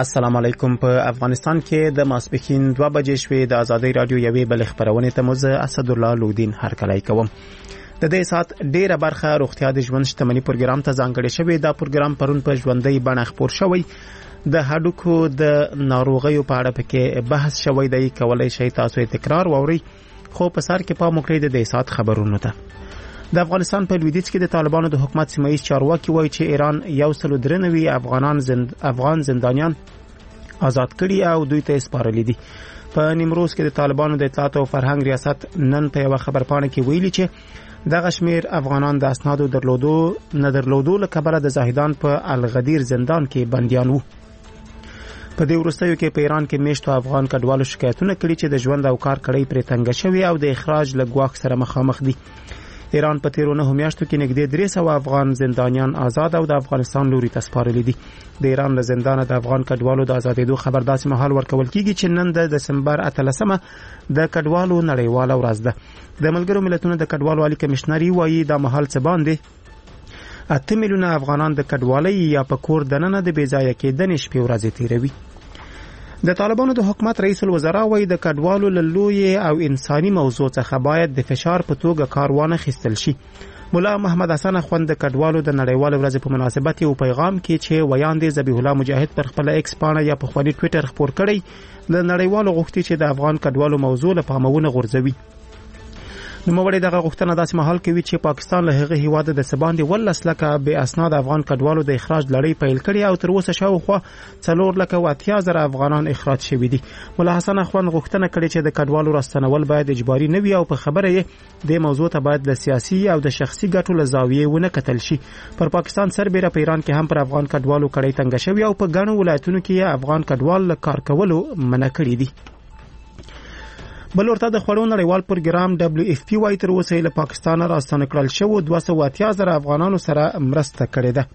السلام علیکم. په افغانستان کې د ماسپښین 2 بجې شوې د ازادي رادیو یوې بل خبرونه ته مزه اسد الله لودین هرکلی کوم. د دې سات ډیره برخه روغتیا د ژوند شتمنۍ پروګرام ته ځانګړې شوې. دا پروګرام پرون په ژوندۍ بڼه خپور شوی. د هډوکو د ناروغیو په اړه پکې بحث شوی دی. کولای شئ تاسو تکرار واورئ، خو په سر کې پام وکړئ د دې سات خبرونو ته. د افغانستان په لویدیځ کې د طالبانو د حکومت سیمایي چارواکي وایي چې ایران 193 افغان زندانیان آزاد کړي او دوی ته سپارلي دي. په نیمروز کې د طالبانو د اطلاعات او فرهنګ ریاست نن په یو خبرپاڼه کې ویلي چې دغه شمیر افغانان د اسنادو درلودو له کبره د زاهدان په الغدیر زندان کې بنديان وو. په دې وروستیو کې په ایران کې میشتو افغان کډوالو شکایتونه کړي چې د ژوند او کار کړۍ پرې تنګ شوی او د اخراج له ګواښ سره مخامخ دي. ایران په تیرو 9 میاشتو کې نږدې 300 افغان زندانیان آزاد او د افغانستان لوري ته سپارلي دي. د ایران له زندانه د افغان کډوالو د آزادېدو خبر داسې مهال ورکول کیږي چې نن د دسمبر 18 د کډوالو نړیواله ورځ ده. د ملګرو ملتونو د کډوالو عالی کمشنري وایي دا مهال څه باندې 8 میلیونه افغانان د کډوالۍ یا په کور دننه د بېځایه کېدنې شپې ورځې تیروي. د طالبانو د حکومت رئیس الوزرا وایي د کډوالو له لوی او انساني موضوع څخه باید د فشار په توګه کار وانه خیستل شي. مولا محمد حسن اخوند د کډوالو د نړیوال ورځې په مناسبت یو پیغام کې چې ویاندې ذبیح الله مجاهد پر خپل ایکس پاڼه یا په خپل ټوئیټر خپور کړی د نړیوالو غوښتي چې د افغان کډوالو موضوع له پامونه غورځوي. نو موږ دغه غوښتنه داسې مهال کوي چې پاکستان له هغه هیواد د سباندې ولس لکه به اسناد افغان کډوالو د اخراج لړۍ پیل کړي او تر اوسه شاوخوا 4,80,000 افغانان اخراج شوي دي. مولا حسن اخوان غوښتنه کړې چې د کډوالو راستنول باید اجباري نه وي او په خبره یې د موضوع ته باید د سیاسي او د شخصي ګټو له زاویې ونه کتل شي. پر پاکستان سربېره په ایران کې هم پر افغان کډوالو کړۍ تنګ شوی او په ګڼو ولایتونو کې افغان کډوال له کار کولو منع کړي دي. بل ورته د خوړو نړیوال پروګرام WFP وايي تر اوسه له پاکستان راستنه کړل شو 280,000 افغانانو سره مرسته کړې ده.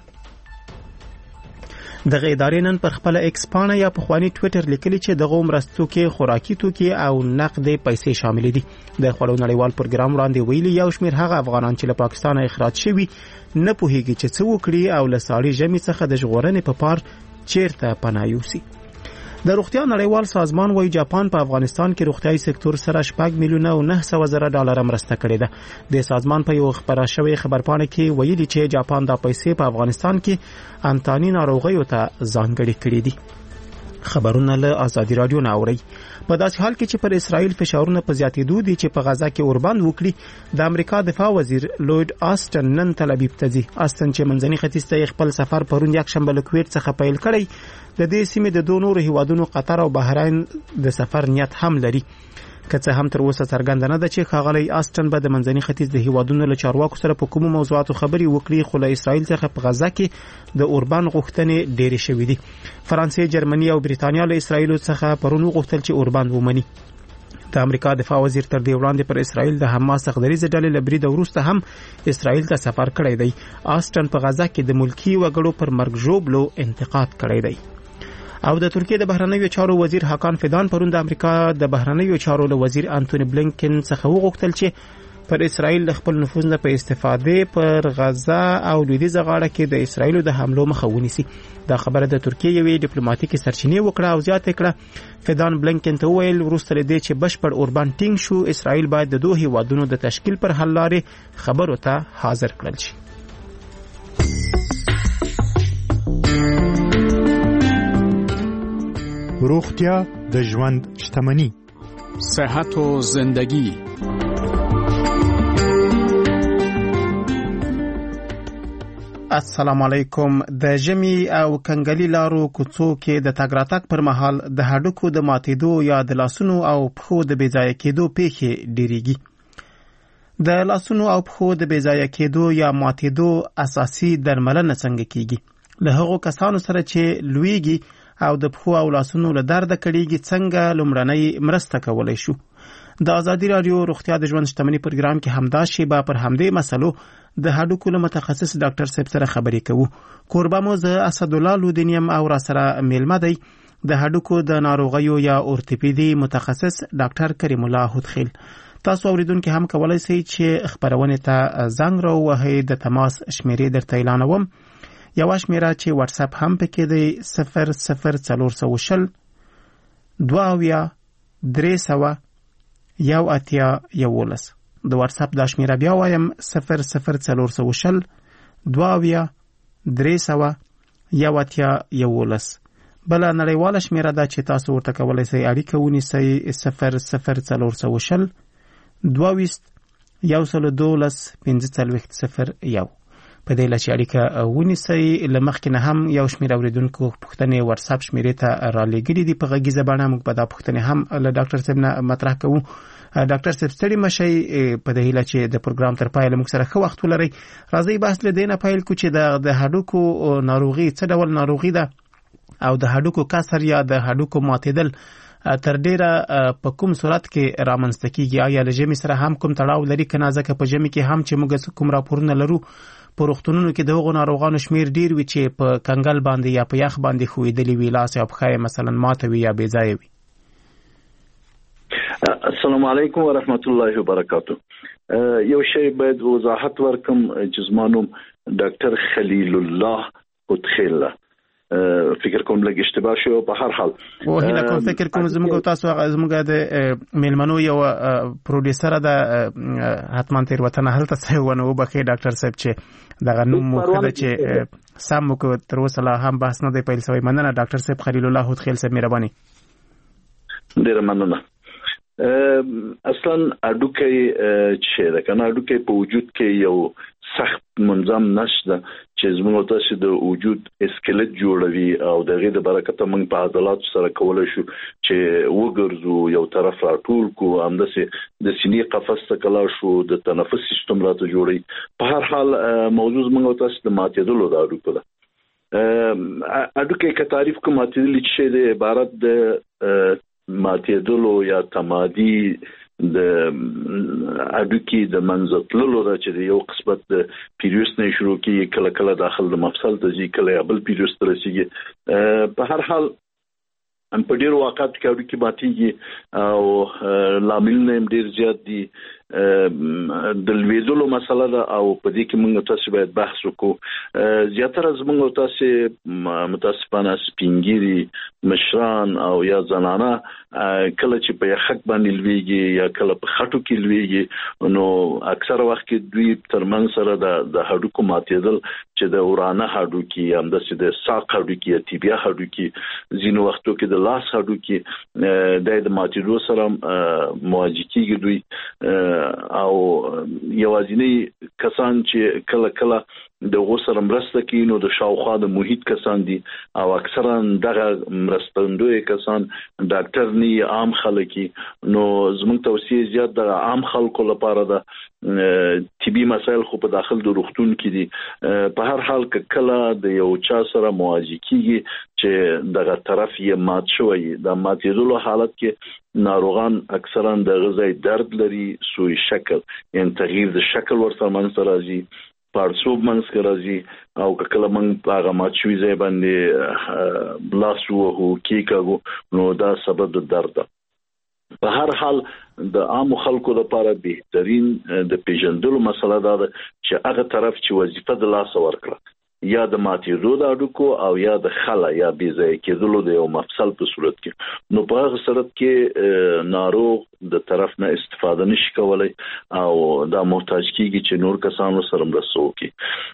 دغه ادارې نن پر خپل ایکس پاڼه یا په خواني ټوئیټر لیکلي چې دغه مرستو کې خوراکي توکي او نقدي پیسې شامل دي. د خوړو نړیوال پروګرام وړاندې ویلي یو شمېر هغه افغانان چې له پاکستان اخراج شوي نه پوهیږي چې څه وکړي او له ساړې ژمي څخه د ژغورنې په پار چیرته پناه یوسي. د روغتیا نړیوال سازمان وايي جاپان په افغانستان کې روغتیايي سکتور سره 4,900,000 ډالر مرسته کړې ده. د سازمان په یو خبره شوی خبرپاڼه کې ویلي چې جاپان دا پیسې په افغانستان کې انتاني ناروغیو ته ځانګړې کړې دي. خبرونه له ازادي رادیو نه اوري. په داسې حال کې چې پر اسرائیل فشارونه په زیاتېدو دي چې په غزا کې اوربند وکړي، د امریکا دفاع وزیر لوید آستن نن تل ابیب ته ځي. آستن چې منځني ختیځ ته خپل سفر پرون یک شنبه له کویت څخه پیل کړی، د دې سیمې د دوه نورو هیوادونو قطر او بحرین د سفر نیت هم لري. که څه هم تر اوسه څرګنده نه ده چې ښاغلی آستن به د منځني ختیځ د هیوادونو له چارواکو سره په کومو موضوعاتو خبرې وکړي، خو له اسرائیل څخه په غزا کې د اوربان غوښتنې ډېرې شوې دي. فرانسې، جرمني او بریتانیا له اسرائیل څخه پرون وغوښتل چې اوربان ومني. د امریکا دفاع وزیر تر دې وړاندې پر اسرائیل د حماس غدریزه ډلې له برید وروسته هم اسرائیل ته سفر کړی دی. آستن په غزا کې د ملکی وګړو پر مرګ ژوبلو انتقاد کړی دی. او د ترکیه د بهرنیو چارو وزیر حاکان فیدان پرون د امریکا د بهرنیو چارو له وزیر انټونی بلینکن څخه وغوښتل چې پر اسرائیل د خپل نفوذ نه په استفاده پر غزا او لویدیځه غاړه کې د اسرائیل د حملو مخه ونیسي. دا خبره د ترکیه یوې ډیپلوماټیکي سرچینې وکړه او زیاته کړه. فیدان بلینکن ته وویل وروسته له دې چې بشپړ اوربان ټینګ شو، اسرائیل باید د دوه هیوادونو د تشکیل پر حل لارې خبرو ته حاضر کړل شي. روغتیا د ژوند شتمني، صحت و زندگی. السلام علیکم. د ژمي او کنګلي لارو کوڅو کې د تګ راتګ پر مهال د هډوکو د ماتېدو یا د لاسونو او پښو د بېځایه کېدو پیښې ډېریږي. د لاسونو او پښو د بېځایه کېدو یا ماتېدو اساسي درملنه څنګه کیږي؟ له هغو کسانو سره چې لویږي او د پښو او لاسونو له درد کړيږي څنګه لومړنۍ مرسته کولای شو؟ د ازادي رادیو روغتیا د ژوند شتمنۍ پروګرام کې همدا شیبه پر همدې مسلو د هډوکو له متخصص ډاکټر صاحب سره خبرې کوو. کوربه مو زه اسد الله لودینیم او را سره میلمه دی د هډوکو د ناروغیو یا اورتوپیدي متخصص ډاکټر کریم الله هودخیل. تاسو اوریدونکو هم کولای شئ چې خبرونه ته زنګ راووهئ. د تماس شمیرې درته اعلانوم یو شمیره چې واتس اپ هم پکې دی 00410 22 300 1811. د واتس اپ د شمیره بیا وایم 00410 22 300 1811. بل نړیواله شمیره ده چې تاسو ورته کولای شئ اړیکه ونیسئ 00410 22 112 1501. په دې لچ اړیکه ونیسئ. لمخکې نه هم یو شمیر اوریدونکو پوښتنې واتس اپ شمیرې ته را لېږلې دي په غږیزه بڼه. موږ په دا پوښتنې هم له ډاکټر صاحب نه مطرح کوو. ډاکټر صاحب ستړي مشئ په دې هیله چې د پروګرام تر پایه موږ سره ښه وخت ولرئ. راځي بحث له دې نه پیل کو چې د هډوکو ناروغي څه ډول ناروغي ده او د هډوکو کسر یا د هډوکو ماتېدل تر ډیره په کوم صورت کې رامنځته کیږي؟ آیا له ژمي سره هم کوم تړاو لري که نه؟ ځکه په ژمي کې هم چې موږ کوم راپورونه لرو په روغتونونو کې دغه ناروغانو شمیر ډیر وي چې په کنګل باندې یا په یخ باندې خویدلی وي، لاس یا پښه مثلا ماته وي یا بې ځای وي. السلام علیکم ورحمت الله وبرکاته. یو شی باید وضاحت ورکم چې زما نوم ډاکټر خلیل الله خودخیل فکر کوم لږ اشتباه شو. په هر حال هیله کوم فکر کوم زموږ تاسو زموږ د میلمنو یو پروډوسر ده حتما تیر وطن هلته څه ونه وبخي ډاکټر صاحب چې دغه نوم مو کړه چې سم مو تر اوسه لا هم بحث نه دی پیل شوی. مننه ډاکټر صاحب خلیل الله خودخیل صاحب، مهرباني. ډیره مننه. اصلا اډوکي چې دا کنه اډوکي په وجود کې یو سخت منظم نشته چې زموږ تاسو د وجود اسکلت جوړوي او دغه د برکت موږ په عضلات سره کولای شو چې وګرځو یو طرف راټول کو، همداسې د سینې قفس ته کلا شو، د تنفس سیستم راته جوړي. په هر حال موضوع موږ تاسو د ماتېدلو د اډوکو ده. اډوکي که تعریف کوم ماتېدل چې د عبارت د ماتېدلو یا تمادي د اډوکي د منځتللو دا چې یو قسمت د پیریوس نه شروع کیږي، کله کله داخل د مفصل ته ځي، کله بل پیریوس ته رسیږي. په هر حال په ډیرو واقعاتو کې اډوکي ماتېږي او لاملونه ډیر زیات دي. د لویدلو مسله ده او په دې کې موږ تاسو باید بحث وکړو. زیاتره زموږ تاسو متاسفانه سپینګيري مشران او یا زنانه کله چې په یخک باندې لویږي یا کله په خټو کې لویږي، نو اکثر وخت کې دوی ترمن سره د هډوکو ماتېدل چې د ورانه هډوکي هم د ساق هډوکي یا تیبیا هډوکي، ځینو وختو کې د لاس هډوکي د ماتېدو سره مواجه کیږي دوی. او یوازینی کسان چې کله کله د غوسر مرسته کوي نو د شاوخوا د محیط کسان دي او اکثرا دغه مرستندوی کسان ډاکټر نه عام خلک. نو زموږ توصیه زیات د عام خلکو لپاره ده. طبي مسایل خو په داخل د روغتون کې دي. په هر حال کله د یو چا سره مواجه کیږي چې دغه طرف یې مات شوی، د ماتېدلو حالت کې ناروغان اکثرا د غذای درد لري، سوی شکل یعنی تغییر د شکل ورسره منځ راځي، پارسوب منځ راځي او کله موږ په هغه ماچوي ځای باندې لاس وهو کیکاګو، نو دا سبب د درد ده. په هر حال د عام خلکو لپاره بهترین د پیژندلو مسله ده چې هغه طرف چې وظیفه د لاس ورکړه یا د ماتېدو د اډوکو او یا د خلا یا بې ځای کېدلو د یو مفصل په صورت کې، نو په هغه صورت کې ناروغ د طرف نه استفاده نشي کولای او دا محتاج کیږي چې نور کسانو سره مرسته وکړي.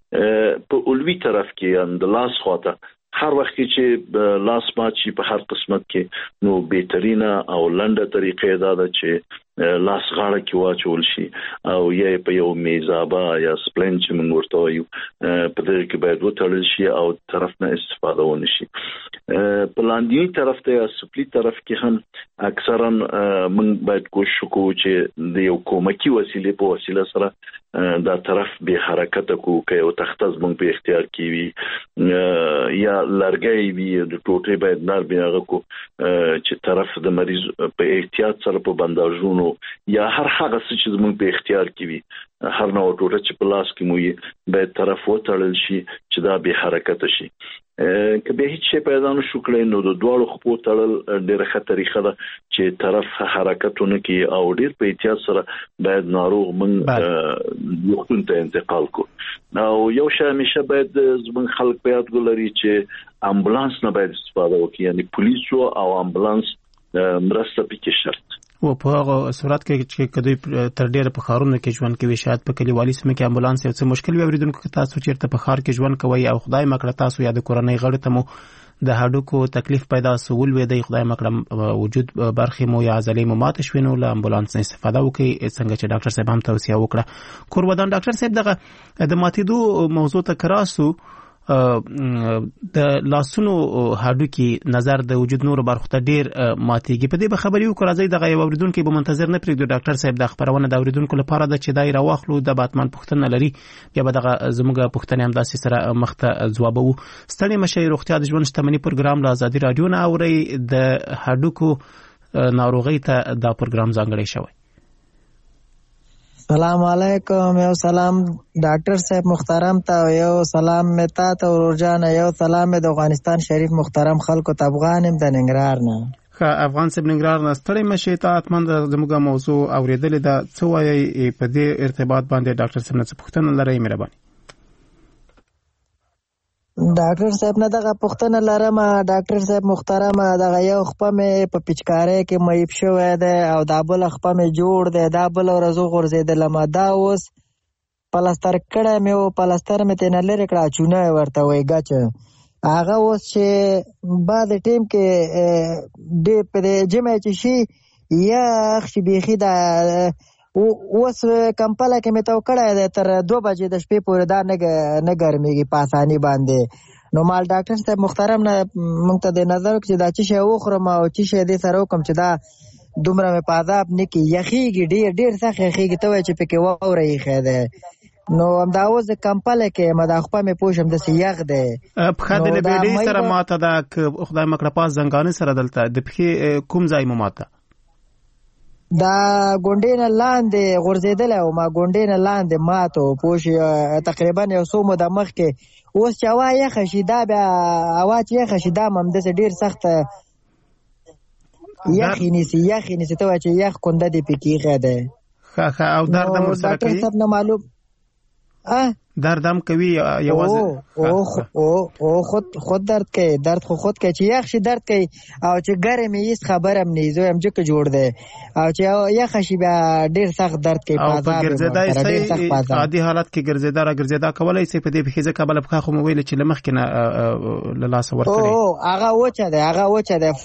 په اولوي طرف کې د لاس خواته هر وخت چې لاس مات شي په هر قسمت کې، نو بهترینه او لنډه طریقه دا ده چې لاس غاړه کې واچول شي او یا په یو میزابه یا سپلین چې موږ ورته وایو په دې کې باید وتړل شي او طرف نه استفاده ونه شي. په لاندې طرف ته یا سپلی طرف کې هم اکثرا موږ باید کوشش وکړو چې د یو کومکی وسیله په وسیله سره دا طرف به حرکت کو کوي او تختز موږ په اختیار کې وي یا لرګي وي د ټوټې باید نار بیا کو چې طرف د مریض په احتیاط سره په بنداژونو یا هر هغه څه چې موږ په اختیار کې وي هر نوع ټوټه چې په لاس کې مو باید طرف وتړل شي چې دا به حرکت شي. کبه هیڅ شي پیدا نشو کړی نو د دوړو خپو تړل ډېره ښه طریقه ده چې طرف حرکتونه کوي او ډېر په احتیاط سره باید ناروغ من وختون ته انتقال کو. او یو شی همیشه باید زمون خلک په یاد ولري چې امبولانس نه باید استفاده وکړي، یعنی پولیسو او امبولانس مرسته پکې شرط. او په هغه صورت کې چې کدی تر ډیره په خارونو کې ژوند کوي، شاید په کلیوالي سیمه کې امبولانس یو څه مشکل وي. اوریدونکو تاسو چیرته په خار کې ژوند کوي او خدای مکړه تاسو یا د کورنۍ غړو ته مو د هډوکو تکلیف پیدا سول وي، د خدای مکړه وجود برخې مو یا عضلې مو ماته شوي، نو له امبولانس نه استفاده وکړئ څنګه چې ډاکټر صاحب هم توصیه وکړه. کورودان ډاکټر صاحب دغه د ماتېدو موضوع ته کراسو د لاسونو هډوکي نظر د وجود نور برخو ته ډیر ماتېږي. په دې به خبرې وکړو، راځي دغه یو اوریدونکو به منتظر نه پرېږدو. ډاکټر صاحب د خبرونه د اوریدونکو لپاره د چې دای راواخلو د باتمن پوښتنه لري یا به دغه زموږ پوښتنې هم داسې سره مخته ځوابوو. ستړي مشي روغتیا د ژوند شتمنۍ پروګرام له ازادي رادیو نه اوري. د هډوکو ناروغۍ ته دا پروګرام ځانګړی شوی. سلام علیکم. یو سلام ډاکټر صاحب محترم ته، یو سلام متا ته ورجان، یو سلام د افغانستان شریف محترم خلکو ته. افغانم د ننګرهار نه. افغان صاحب ننګرهار نه ستړي مشي ته اتمن زموږه موضوع اوریدلې ده، څه وایي په دې ارتباط باندې ډاکټر صاحب نه څه پوښتنه لري؟ مهرباني. ډاکټر صاحب نه دغه پوښتنه لرم. ډاکټر صاحب محترم دغه یو خپه مې په پچکارۍ کې مېب شوی دی او دا بل خپه مې جوړ دی، دا بل ورځو غورځېدلم، دا اوس پلستر کړی مې و، پلستر مې ترې نه لرې کړه، چونه یې ورته وایي ګچ. هغه اوس چې بعد ټیم کې ډېر په جمع چې شي یخ شي بیخي دا اوس کمپله کې مې تو کړی دی تر 2 بجې د شپې پورې دا نه ګرمېږي په اساني باندې. نو مال ډاکټر صاحب محترم نه موږ ته د نظر چې دا چې شی وخورم او چې شی دې سره وکړم چې دا دومره مې په عذاب نه کړي، یخېږي ډېر سخت یخېږي، ته وایې چې پکې واوره ایښی دی. نو همدا اوس د کمپله کې ما دا خپه مې پوه شم داسې یخ دی. پښه د لبېډۍ سره ماته ده که خدای مکړه پاس زنګانې سره دلته د پښې کوم ځای مو ماته؟ دا ګونډې نه لاندې غورځېدلی و، ما ګونډې نه لاندې مات و، پوه شي تقریبا یو څو موده مخکې. اوس چې هوا یخه شي دا بیا هوا چې یخه شي دا هم همداسې ډېر سخته یخې نیسي، ته وایه چې یخ کونده دې پکې ایښی دی. ښه او درد هم ورسره کوي؟ ډاکټر صاحب نه معلوم درد هم کوي یوازې خود درد کوي، درد خو خود کوي، چې یخ شي درد کوي او چې ګرم یې هېڅ خبر هم نه، زه یم جکه جوړ دی، او چې یخه شي بیا ډېر سخت درد کوي. او په ګرځېدا عادي حالت کې ګرځېدا را ګرځېدا کولی شي په دې پښې ځکه بله پښه خو مې ویلې چې له مخکې نه له لاسه ورکړې. هغه وچه ده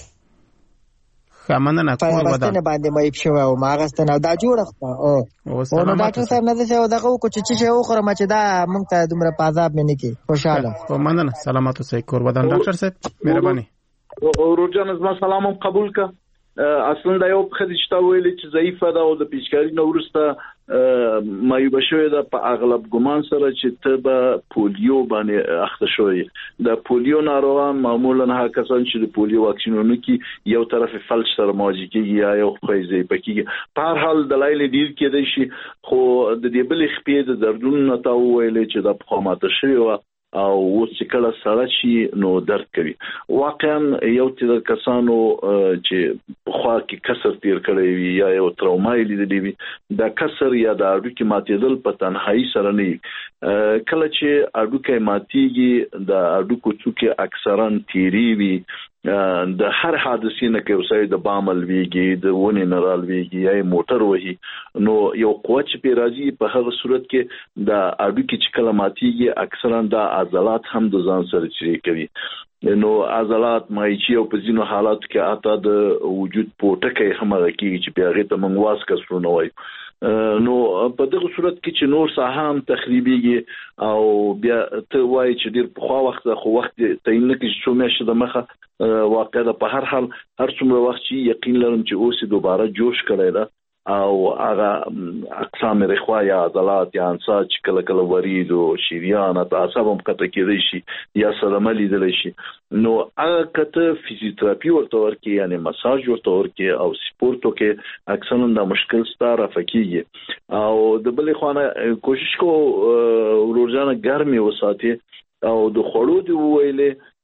ښه مننه. پاستنه باندې مېب شوی او ما اغستنه او دا جوړه خو نو ډاکټر صاحب نه دغه دغه کو چې شی وخورم چې دا موږ ته دومره په عذاب مې نه کی. خوشاله مننه. سلامات اوسئ. کورودان ډاکټر صاحب مهرباني. ورجان زما سلام هم قبول کا. اصلا دا یو خدشته ویلې چې ضعیفه ده او د پیچکاري نو ورسته مایوب شوی ده په اغلب ګمان سره چې ته به پولیو باندې اخته شوی. د پولیو ناروغان معمولا هغه کسان چې د پولیو واکسینونه کې یو طرف فلج سره مواجه کیږي یا یو خپې پکې په هر حال دلایل ډیر کېدای شي، خو د دې بل خپې د دردونو نه تا ویلې چې د پخوماته شوی و او اوس چې کله سړی شي نو درد کوي. واقعا یو څه کسانو چې په خوا کې کسر تیر کړی وي یا یو تروما یې لیدلې وي، دا کسر یا د هډوکي ماتېدل په تنهایی سره نه، کله چې هډوکی ماتېږي د هډوکو څوکې اکثرا تیری وي، د هر حادثې نه کې اوسای د بامل ویږي، د ونې نه رالویږي یا موټر وهي، نو یو قوت چې پې راځي په هغه صورت کې د هډوکي چې کله ماتېږي اکثرا د عضلات هم د ځان سره چیرې کوي. نو عضلات مایچی او په ځینو حالاتو کې اته د وجود پوټکی هم هغه کېږي چې په هغې ته موږ واس کسرونه وایو. نو په دغه صورت کې چې نور ساحه هم تخریبېږي او بیا ته وایي چې ډېر پخوا وخت خو وخت تعین نه کړي چې څو میاشتې د مخه واقع ده. په هر حال هر څومره وخت چې یقین لرم چې اوس دوباره جوش کړی ده او هغه اقسام رخوا یا عضلات یا انساج چې کله کله ورید او شریان او اعصاب هم قطع کېدای شي یا صدمه لیدلی شي، نو هغه کته فزیوتراپي ورته ورکړي یعنی مساج ورته ورکړي او سپورت وکړي، اکثرا دا مشکل ستا رفع کېږي. او د بلې خوا نه کوشش کو ورورجانه ګرمې وساتي او د خوړو دی وویلې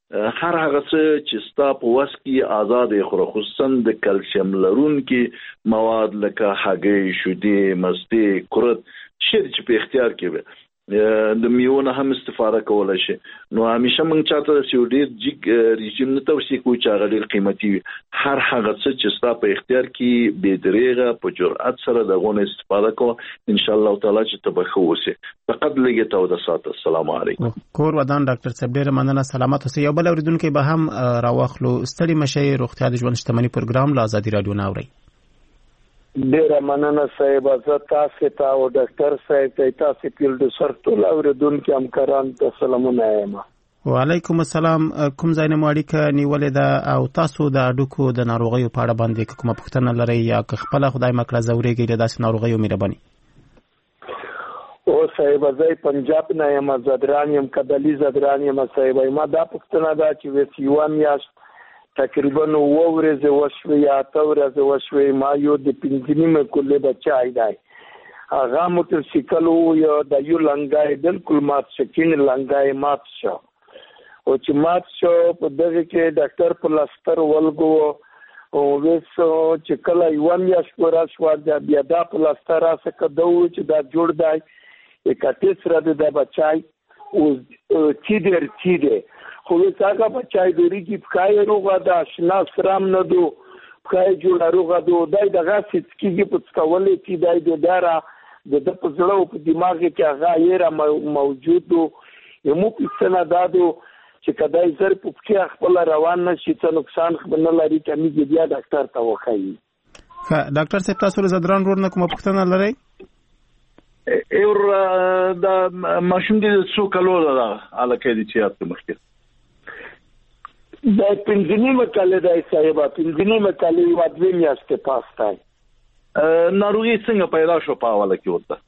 هر هغه څه چې ستا په وس کې آزاد خو خصوصا د کلسیم لرونکي مواد لکه هګۍ، شیدې، مستې، کورت چې په اختیار کې وي د میوه هم استفاده کولای شي. نو همیشه موږ چاته سیوډیر جګ رژیم نه توصیه کوو چې هغه ډېر قیمتي وي. هر هغه څه چې ستا په اختیار کې بې دریغه په جرأت سره دغه استفاده کوه ان شاء الله تعالی چې تبخو وسی. فقط لګي ته د سات. السلام علیکم. کور ودان ډاکټر صاحب ډېر مننه. سلامات اوسئ. یو بل اوریدونکو به هم راوخلو. ستړي مشي روغتیا د ژوند شتمنۍ پروګرام له آزادي رادیو نه اوري. ډیره مننه صاحب. زه تاسو ته او ډاکټر صاحب ته تاسو پیلډ سر ټول اوریدونکو همکاران ته سلامونه وایم. وعلیکم السلام. کوم ځای نه اړیکه نیولې ده او تاسو د اډوکو د ناروغیو په اړه باندې کومه پوښتنه لرئ یا خپل خدای مکړه زوريږي د داسې ناروغیو مهرباني؟ او صاحب زه پنجاب نه یم، زدران یم، کدلی زدران یم صاحب. ما دا پوښتنه ده چې وسیوان یاست تقریبا 9 ورځې وشوي یا 8 ورځې وشوي. ما یو د 15 کولې بچای دی، هغه موټرسایکل یو د یو لنګای بالکل مات شکین لنګای مات شو او چې مات شو په دغه کې ډاکټر پلاستر ولګو او وسو چې کله یو میاش پورا شو بیا دا پلاستر راځه کدو چې دا جوړ دی کټیس را د بچای او چې دې خو څنګه بچای دوری کی پکای روغه دا شنا سرام نه دو پکای جوړ روغه دو دای دغه سکیږي په څولې چې دای د دارا د په زړه او په دماغ کې هغه یې موجود یو مو پښتنه دادو چې کدای زر په کې خپل روان نشي څه نقصان خبر نه لري چې بیا ډاکټر ته وخایي. ډاکټر صاحب تاسو له زدران ور نه کومه پښتنه لرئ؟ اور د ماشوم دې څو کلو ده الکه دي چې تاسو مخکې دا 15 کال دی صاحب. 15 کال یو دوه میاشتې پاسته. ناروغي څنګه پیدا شو په حواله کې ورته؟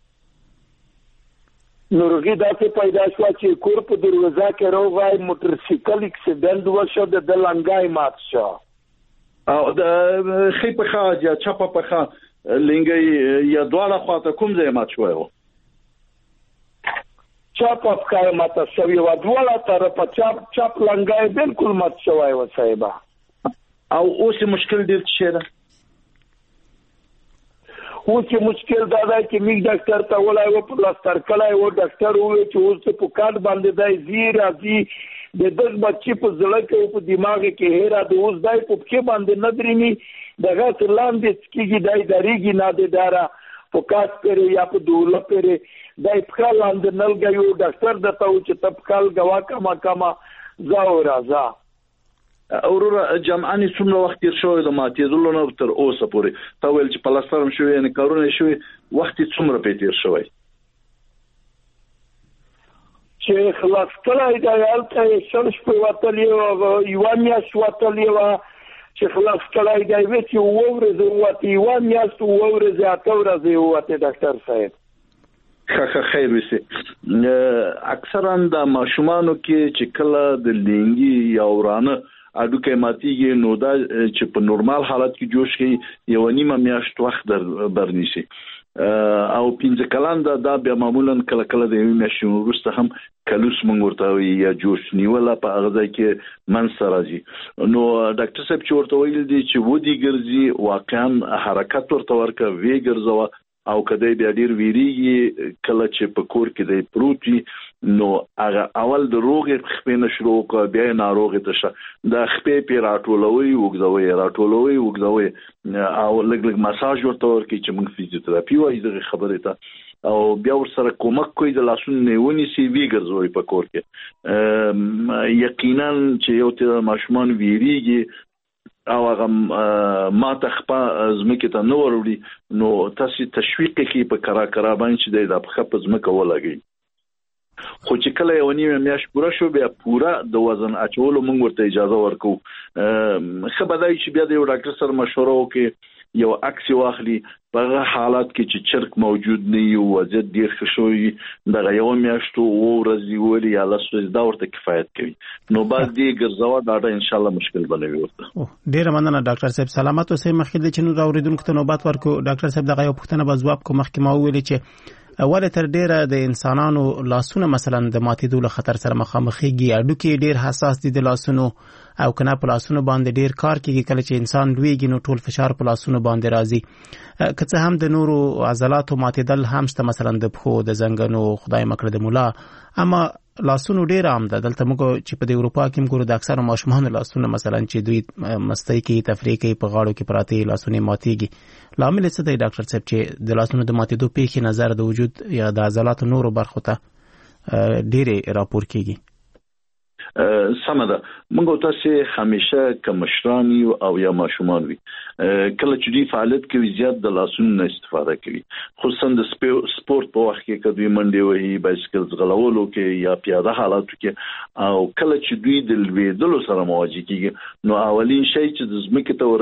ناروغي دا څه پیدا شو چې کور په دروازه کې راغی موټرسایکل اکسیډنټ وشو د لنګای مات شو او د خې په خاج یا چپ په خا لنګي یا دواړه خواته کوم ځای مات شو؟ چپ پکای مات شوی و دواړه طرف چپ لنګای بالکل مات شوی و صاحب. او اوس مشکل ډیر څه ده؟ اوس مشکل دا دی چې میګ ډاکټر ته ولای و پلاستر کلای و ډاکټر وې چې اوس په کارت باندې دی زیرا زی د دغه بچی په زړه کې او په دماغ کې هېرا د اوس دای په کې باندې ندرینی دغه لاندې کېږي دای دریږي نه د دارا په کاټ پرې یا په دوله پرې دای په لاندې نلګي یو ډاکټر د تاو چې تبکال غوا کما زاو راځه اورور جمعانی څومره وخت تیر شوی د ماتېدلو نه تر اوسه پورې تا ویل چې پلاسترم شوی نه کارونه شوی وخت څومره په تیر شوی چې خلاص کړای دا یالته شرش په وتلی او یوانیا شوتلی وا چې خلاص کړای دا وی چې وورځ وتی یوانیا شو وورځ اتورځ وته ډاکټر صاحب خیر وسی اکثرا د ماشومانو کې چې کله د لینګي یا ورانه اډوکه ماتيږي نو دا چې په نورمال حالت کې جوش کوي یو نیمه میاشت وخت برنيشي او 15 کلان دا بیا معمولا کله د یو میاشت وروسته هم کلوس مونږ ورته یا جوش نیولا په هغه ځای کې منځ راځي. نو ډاکټر صاحب چې ورته ویل دي چې ودی ګرځي واقعا حرکت ورته ورکه وی ګرځوا او کدی بیا ډیر ویریږي کله چې په کور کې د پروتي نو هغه اول د روغې خپې نشرو کو بیا ناروغه تشه د خپې پی راټولوي وګځوي او لګ مساج ورته ورکي چې موږ فزیوتراپي وایي د خبره ته او بیا ور سره کومک کوي د لاسونو نیونی سی وی ګرځوي په کور کې یقینا چې یو ته ماشومان ویریږي او هغه ما تخپا زمکه ته نو وروړي نو تاسو تشویق کوي په کرا باندې چې د خپل زمکه ولګي خو چې کله یو نیمه میاش پوره شو بیا پوره د وزن اچولو موږ ورته اجازه ورکو خبردای چې بیا د یو ډاکټر سره مشوره وکړي یو عکس واخلي په حالت کې چې چرک موجود نه یو وضعیت ډیر ښه شوی دغه یو میاشتو ورځي ولی یا لاسو دا ورته کفایت کوي نو بعد دې ګرځوا دا ان شاء الله مشکل بنوي ورته. ډیر مننه ډاکټر صاحب سلامات اوسئ. مخکې د چنو راوړیدونکو ته نوبات ورکو ډاکټر صاحب دغه یو پوښتنه به ځواب کوم مخکې ما ویل چې ولې تر ډیره د انسانانو لاسونه مثلا د ماتېدو له خطر سره مخامخېږي؟ هډوکي ډیر حساس دي د لاسونو، او کنه په لاسونو باندې ډیر کار کیږي. کله چې انسان لویږي نو ټول فشار په لاسونو باندې راځي. که څه هم د نورو عضلاتو ماتېدل هم شته، مثلا د پښو، د زنګنو، خدای مکړه د مولا، اما لاسونو ډیر عام ده. دلته موږ چې په د اروپا کې موږ د اکثر ماشومان لاسونه مثلا چې دوی مستی کې تفریح کوي په غاړو کې پراته لاسونه ماتېږي. لامل څه دی ډاکټر صاحب چې د لاسونو د ماتېدو پیښې نظر د وجود یا د عضلاتو نورو برخو ته ډېرې راپور کیږي؟ سمه ده. موږ تاسو همیشه کمشران یو او یا ماشومان وي، کله چې دوی فعالیت کوي زیات د لاسونو استفاده کوي، خصوصا د سپورت په وخت کې کله دوی منډې وهي، بایسکل ځغلولو کې یا پیاده حالاتو کې، او کله چې دوی د لویدلو سره مواجه کیږي نو اولین شی چې د ځمکې ته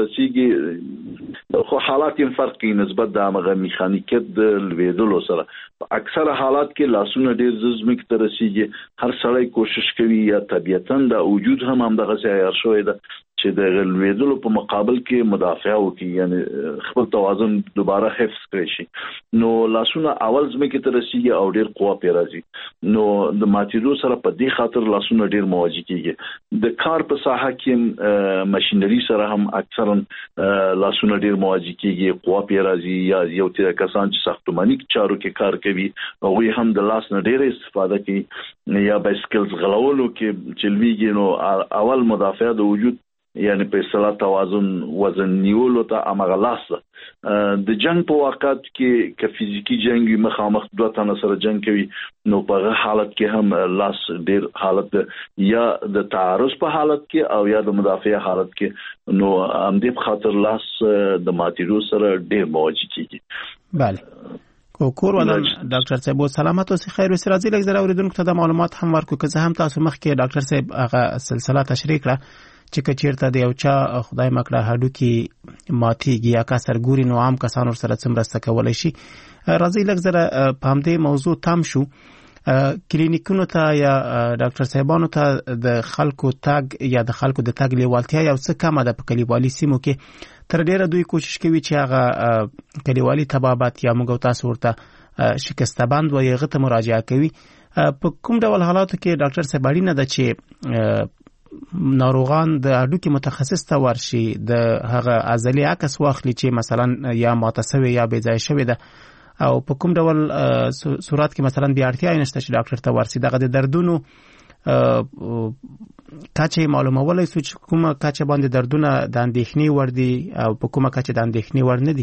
ورسیږي خو حالات یې فرق کوي نسبت د هغه میخانیکت د لویدلو سره. اکثر حالات کې لاسونه ډېر ځمکې ته رسیږي. هر سړی کوشش کوي یا طبيعتاً د وجود هم دغه ځای عیار شوی ده چې د لویدلو په مقابل کې مدافع وکړي، یعنی خپل توازن دوباره حفظ کړي شي. نو لاسونه اول ځمکې ته رسیږي او ډېر قوه پې راځي. نو د ماتېدو سره په دې خاطر لاسونه ډېر مواجه کیږي. د کار په ساحه کې ماشينري سره هم اکثرا لاسونه ډېر مواجه کیږي، قوه پې راځي. یا یو تر کسان چې ساختماني چارو کې کار کوي هغوی هم د لاس نه ډېر استفاده کوي، یا بایسکل ځغلولو کې چې لویږي نو اول مدافع د وجود یعنی په اصطلاح توازن وزن نیولو ته امغه لاس د جنگ په وخت کې که فزیکی جنگ مخامخ دوه تنه سره جنگ کوي نو په حالت کې هم لاس ډیر حالت یا د تعارض په حالت کې او یا د مدافع حالت کې نو هم دې خاطر لاس د ماتېدو سره ډیر مواجه کیږي. بله کور ودان ډاکټر صاحب سلامت اوسئ، خیر اوسئ. راځي لږ زره اوریدونکو ته د معلومات هم ورکو که زه هم تاسو مخکې ډاکټر صاحب هغه سلسله تشریح کړه چې کچیرته د یو چا خدای مکړه هډوکي ماتېږي یا کسر ګوري نو عام کسان ورسره څه مرسته کولی شي. راځي لږ زره په همدې موضوع تم شو. کلینیکونو ته یا ډاکټر صاحبانو ته د خلکو تګ یا د خلکو د تګ لیوالتیا یو څه کمه ده په کلیوالي سیمو کې. تر ډیره دوی کوشش کوي چې هغه کلیوالي طبابت یا موږ تاسو ورته شکسته بند وایي هغه ته مراجعه کوي. په کوم ډول حالاتو کې ډاکټر صاحب اړینه ده چې ناروغان د هډوکي متخصص ته ورشي، د هغه عضلې عکس واخلي چې مثلا یا ماته شوې یا بې ځای شوې ده، او په کوم ډول صورت کې مثلا بیا اړتیا نشته چې ډاکټر ته ورشي؟ دغه د دردونو کچه معلومولای شو چې کومه کچه باندې دردونه د اندېښنې وړ دي او په کومه کچه د اندېښنې وړ نه دي؟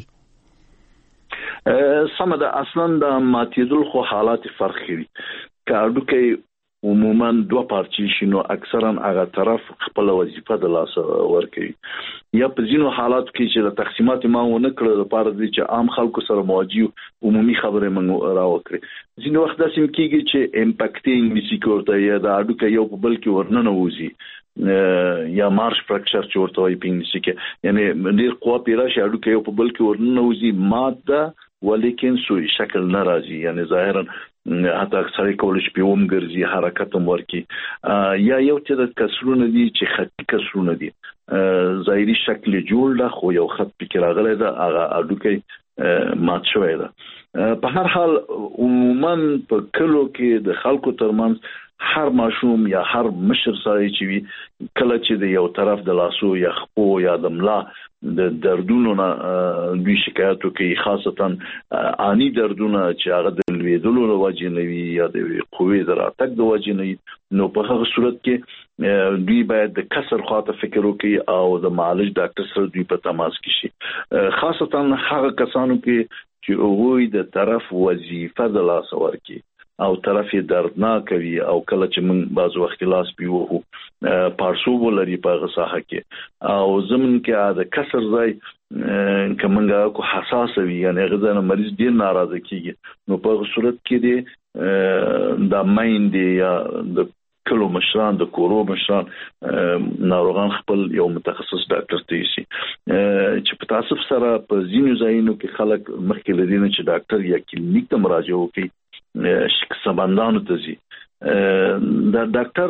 سمه ده. اصلا د ماتېدل خو حالات فرق کوي. که هډوکی عموما دوه پارچې شي نو اکثرا هغه طرف خپل وظیفه د لاس ورکوي، یا په ځینو حالاتو کې چې د تقسیمات ما ونه کړل لپاره دي چې عام خلکو سره مواجه عمومي خبره موږ راوکړي. ځینو وخت داسې کېږي چې امپاکټینګ وسیکورته یا د هډوکی یو په بل کې ورننه وځي یا مارش فراکچر چې ورته وایي په انګلیسي کې، یعنی ډېر قوه پې راشي هډوکی یو په بل کې ورننه وځي ماده ولیکن سوی شکل نه راځي، یعنی ظاهرا حتی اکثر کولای شي په ګرځي حرکت هم ورکي، یا یو څه د کسرونه دي چې خطي کسرونه دي ظاهري شکل جوړ ده خو یو خط پکې راغلی ده هغه هډوکی مات شوی ده. په هر حال عموما په کلو کې د خلکو ترمنځ هر ماشوم یا هر مشر سره چې وي کله چې د یو طرف د لاسو یا خپو یا د ملا د دردونو نه دوی شکایتو کوي، خاصتا آنی دردونه چې هغه د لویدلو له وجې نه وي یا د قوې د راتګ د وجې نه وي، نو په هغه صورت کې دوی باید د کسر خواته فکر وکړي او د معالج ډاکټر سره دوی په تماس کې شي، خاصتا هغه کسانو کې چې هغوی د طرف وظیفه د لاس ورکړي او طرف یې دردناک وي او کله چې موږ بعض وخت لاس پیوهو پارسو ولري په هغه ساحه کې او زمون کې د کسر ځای که موږ کو حساس وي یعنی هغه ځنه مریض ډیر ناراضه کیږي نو په صورت کې دی د مایند یا د کلو مشران د کورو مشران ناروغان خپل یو متخصص ډاکټر ته شي چې په تاسف سره په ځینو ځایونو کې خلک مخکې لري چې ډاکټر یا کلینیک ته مراجعه وکړي شکسبندانو ته ځي. د ډاکټر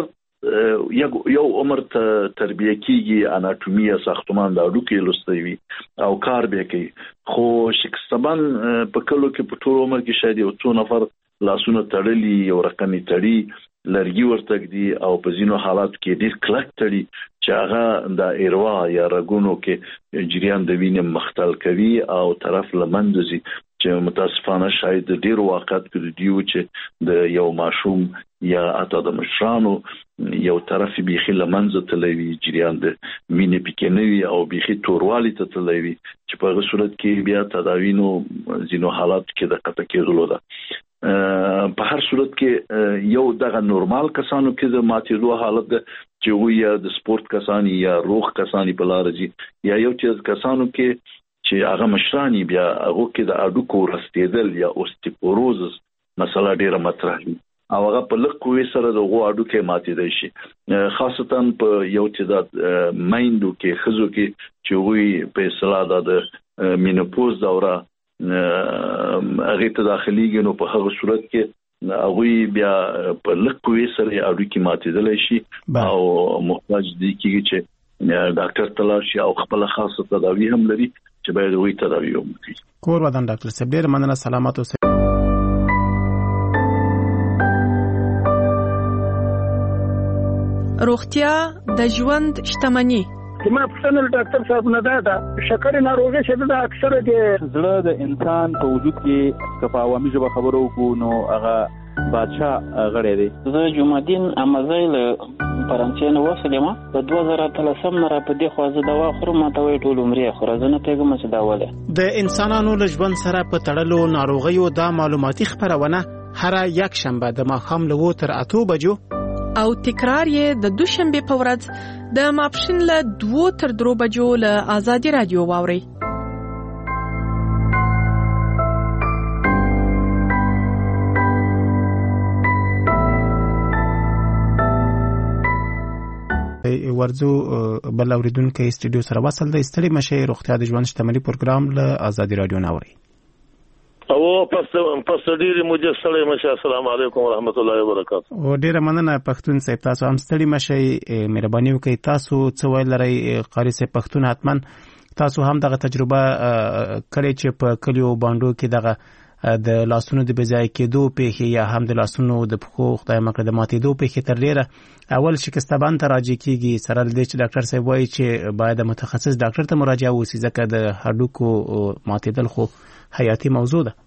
یو عمر ته تربیه کیږي اناتومي ساختمان د اډوکې لوستوي او کار به کوي خو شکستبان په کلو کې په ټول عمر کې شاید یو څو نفر لاسونه تړلي یو رقمي تړي لرګي ورتګ دي او په ځینو حالات کې ډیر کلک تړي چې هغه د ایروا یا رګونو کې جریان د وینې مختل کوي او طرف لمندزي چې متاسفانه شاید ډیر واقعات کې دیو چې د یو ماشوم یا اته د مشرانو یو طرف بيخي لمنځه تلوي جریان د وینې پکې او بيخي توروالي ته تلوي چې په هغه صورت کې بیا تداوینو ځینو حالات کې د قطع کېدلو ده په هر صورت کې یو دغه نورمال کسانو کې د ماتېدو حالت ده چې ویا د سپورت کسانی یا روغ کسانی په لار دي یا یو چې کسانو کې چې هغه مشرانی بیا هغه کې د اډوکو رستېدل یا اوستیپوروزس مسله ډیره مطرح دي او هغه په لږ قوي سره د غو اډوکې ماتېدای شي خاصتا په یو چې د مایندو کې خزو کې چې وی په اصطلاح د مینوپوز دوره هغه ته داخليږي نو په هغه صورت کې هغه بیا په لږ قوي سره اډوکې ماتېدل شي او محتاج دي چې ډاکټر تلاشي او خپل خاصه تداوی هم لري چې باید وي تداوی وکړي. کور ودان ډاکټر صاحب ډیر مننه سلامات اوسئ. روغتیا د ژوند شتمني. ما پښتنه ډاکټر صاحب نه دا شکر ناروغي چې دا اکثره د زړه د انسان په وجود کې کفاوامي ژبه خبرو کو نو هغه بادشاہ غړی دی. زه جمعدین امازیل فرانسې نو وسلم په 2013 نه را په دې خو زه دوا خورم ماته وی ټول عمرې خو زه نه پیګم چې دا وله د انسانانو له ژوند سره په تړلو ناروغیو د معلوماتي خبرونه هر یک شنبه د ماښام له 2 تر 8 بجو او تکرار یې د دوشنبه په ورځ د ماپښین له 2 تر 3 بجو له آزادي رادیو واوري. ورځو بل اوریدونکو استودیو سره وصل د استړي مشه روغتیا د ژوند شتمنۍ پروګرام له آزادي رادیو ناوري او پس ډیره مو جسړې مشه. السلام علیکم ورحمت الله وبرکاته. او ډیره مننه پښتون صاحب تاسو هم ستړي مشه مهرباني وکړئ تاسو څه ویل لرئ قاری صاحب پښتون حتمن تاسو هم دغه تجربه کړې چې په کلیو باندې کې دغه د لاسونو د بځای کېدو په یا هم د لاسونو د پخو خدای مکړه د ماتېدو په تر ډیره اول شکستبان ته راځي کیږي سره د چې ډاکټر صاحب وایي چې باید متخصص ډاکټر ته مراجعه وشي ځکه د هډوکو ماتېدل خو حیاتي موضوع ده.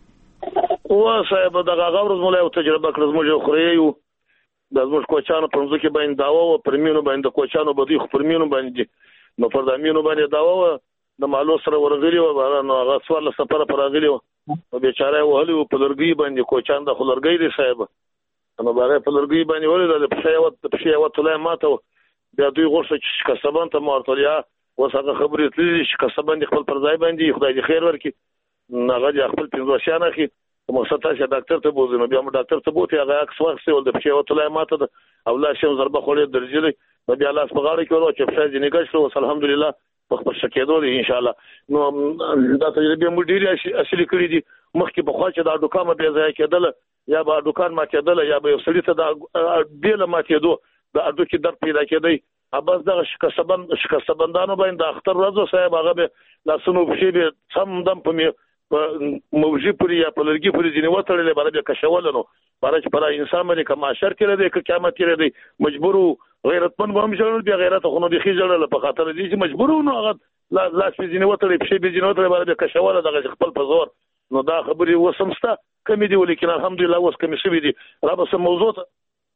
او صاحب دغه غوړز مولا یو تجربه کړم موږ خو یو د زموږ کوچانو په ځکه باندې داوا او پرمینو باندې کوچانو بدی خو پرمینو باندې نو پر دامینو باندې داوا د مالو سره ورغلی و نو هغه سوال سفر پر راغلی او بیچاره وهلو په لرګي باندې کوچان د خلرګي دی صاحب نو هغه په لرګي باندې ولې د پښې وته ماته بیا دوی غوښه چې کسبان ته مارتلیا وسغه خبرې تللی چې کسبان خپل پر ځای باندې خدای دې خیر ورکړي هغه د خپل پنځوشانه کې مقصد چې ډاکټر ته بوزي نو بیا م ډاکټر ته بوته هغه عکس واخیستل د پښې وته ماته او لا شم ضربه خولې درځلې بیا لاس په غاړه کې ورو چې پښې دې نګښلو الحمدلله په شکېدو دي ان شاء الله. نو دا تجربه مو ډیره اصلي کړې دي مخکې په خوا چې دا دوکانه به ځای کېدل یا به دوکان ما کېدل یا به سړی ته دا بیل ما کېدو د اډو کې درد پیدا کېدی اباز دا شکستبندانو باندې د اختر ورځو صاحب هغه به لاسونو پښې به سم دم په موجي پوری یا په لرګي پوری ځنی وتړلې باندې کښول نو چې پر انسان باندې کوم اثر کړی دی که قیامت کړی دی مجبور غیرتمن به هم شول بیا غیرت خو نو د خېجړل په خاطر دي چې مجبور نو هغه لاس په ځنی وتړلې پښې به ځنی وتړلې باندې کښول دغه خپل په زور نو دا خبرې وسمسته کمی دی ولیکن الحمدلله اوس کمی شوی دي را به سم موضوع ته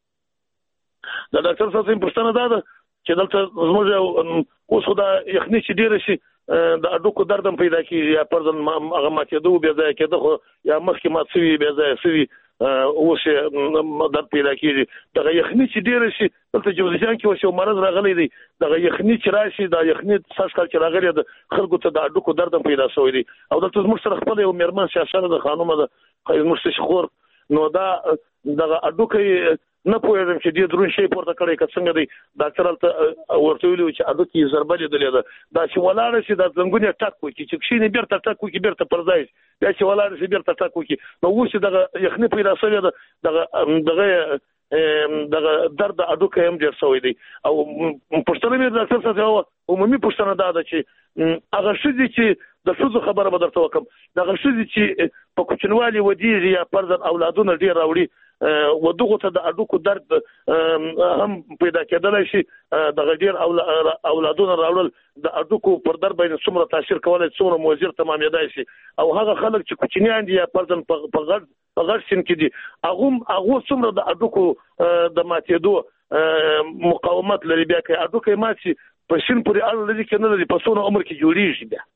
د ډاکټر صاحب پښتنه ده چې دلته زموږ اوس خو دا یخني چې ډیر شي د اډوکو دردم پیدا کیږي یا پرځن هغه ماتېدو بیا ځای کېده خو یا مخکې مات شوي بیا ځای شوي اوس درد پیدا کیږي دغه یخني چې ډیر شي دلته جوزجان کې اوس یو مرض راغلی دی دغه یخني چې راشي دا یخني ساس کال چې راغلی د خلکو ته د اډوکو دردم پیدا شوی دی او دلته زموږ سره خپل یو میرمن سیاسره د خانومه د زموږ شخور نو دا دغه اډوکې نه پوهېږم چې دې درون شي پورته کړی که څنګه دی ډاکټر هلته ورته ویلي چې اډوکې ضربه لیدلې ده دا چې ولاړه شي دا زنګون یې ټک وکړي چې کښېني بېرته ټک وکړي بېرته پر ځای شي بیا چې ولاړه شي بېرته ټک وکړي نو اوس چې دغه یخني پیدا شوې ده دغه دغه درد اډوکه هم ډیر شوی دی او پښتنه مې ډاکټر صاحب عمومي پښتنه ده چې هغه شذي چې د شذو خبره به درته وکم دغه شذي چې په کوچنوالي ودیږي یا پرځن اولادونه ډیر راوړي ودغه ته د اډوکو درد هم پیدا کېدلی شي دغه ډیر اولادونه راوړل د اډوکو پر در باندې څومره تاثیر کولای څومره موثر تمامېدای شي او هغه خلک چې کوچنیان دي یا پرځن په غړ سن کې دي هغه څومره د اډوکو د ماتېدو مقاومت لري بیا کې اډوکه ماتي په شین پورې اړه لري کې نه لري په څونه عمر کې جوړیږي بیا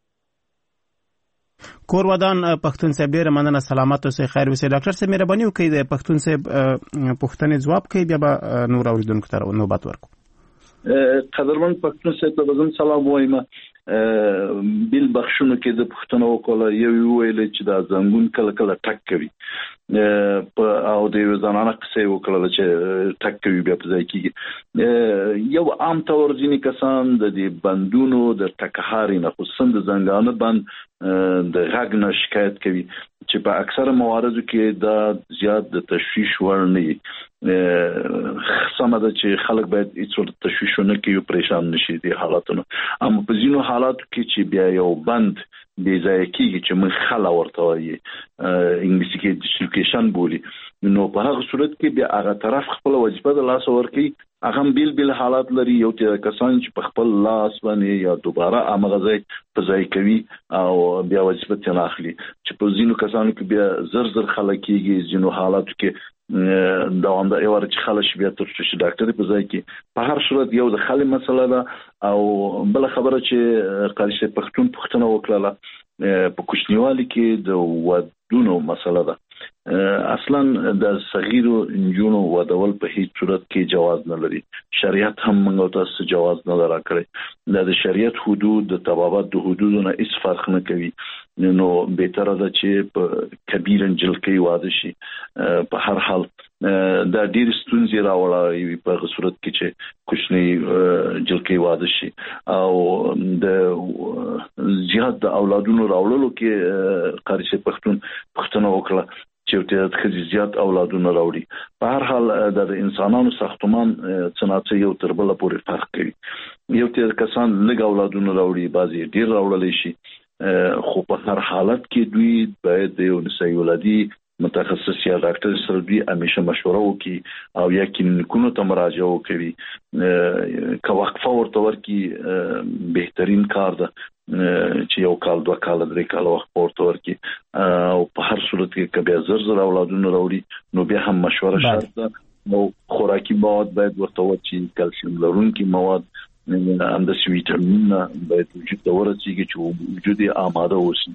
کور ودان پښتون صاحب ډیر مننه سلامت اوسئ خیر اوسئ ډاکټر صاحب مهرباني وکړئ د پښتون صاحب پوښتنې ځواب کوي بیا به نور اوریدونکو ته نوبت ورکړو قدرمن پښتون صاحب ته بزم سلام وایم بیل بخښنو کې د پښتنو کوله یو ویل چې دا زنګون کله کله ټک کوي او د زنانه قصې وکړل چې ټک کوي بیا په ځای کې یو عام تور ځینې کسان د دې بندونو د ټکهاري نه خصوصا د زنګانه بند د غږ نه شکایت کوي چې په اکثره مواردو کې دا زیات د تشویش ور نه وي سمه ده چې خلک باید هیڅ تشویش نه کوي پریشان نشي دي حالاتونو اما په ځینو حالاتو کې چې بیا یو بند بې ځای کېږي چې موږ خلا ورته وایي انګلیسي کې ډیسلوکیشن بولي نو په هغه صورت کې بیا هغه طرف خپل وظیفه د لاس ورکوي هغه بیل حالات لري یو ته کسان چې په خپل لاس باندې یا دوباره هغه ځای په ځای کوي او بیا وظیفه تنه اخلي چې په ځینو کسانو کې بیا زر خلک کېږي ځینو حالاتو کې دوامدار یو ورچ خلک بیا تر څو ډاکټر په ځای کې په هر صورت یو د خلک مسله ده او بل خبره چې قاری شه پښتون وکړه په کوچنیوالي کې د ودونو مسله ده اصلا د صغیرو انجونو ودول په هیڅ صورت کې جواز نه لري شریعت هم موږ ته جواز نه راکړي د شریعت حدود د طبابت د حدودونو هیڅ فرق نه کوي نو به تر ده چې په کبیر انجل کې واده شي په هر حال دا ډیر ستونزې راوړي په صورت کې چې کوچنی جلکې واده شي او د زیات د اولادونو راوړلو کې قاری شه پښتون وکړه چې ته زیات اولادونه راوړي په هر حال د انسانانو ساختمان صنعت یو تر بل پورې فرق کوي یو ته کسان لږ اولادونه راوړي بعضي ډیر راوړل شي خو په هر حالت کې دوی باید یو نسایي ولادي متخصص یا ډاکټر سره دوی همیشه مشوره وکړي او یا کلینیکونو ته مراجعه وکړي که وقفه ورته ورکړي بهترین کار ده چې یو کال 2 کال 3 کال وخت ورته ورکړي او په هر صورت کې که بیا زر اولادونه راوړي نو بیا هم مشوره شرط ده نو خوراکي مواد باید ورته ورکړي کلسیم لرونکي مواد د ویټامین باید وجود ته ورسیږي چې وجود یې آماده اوسي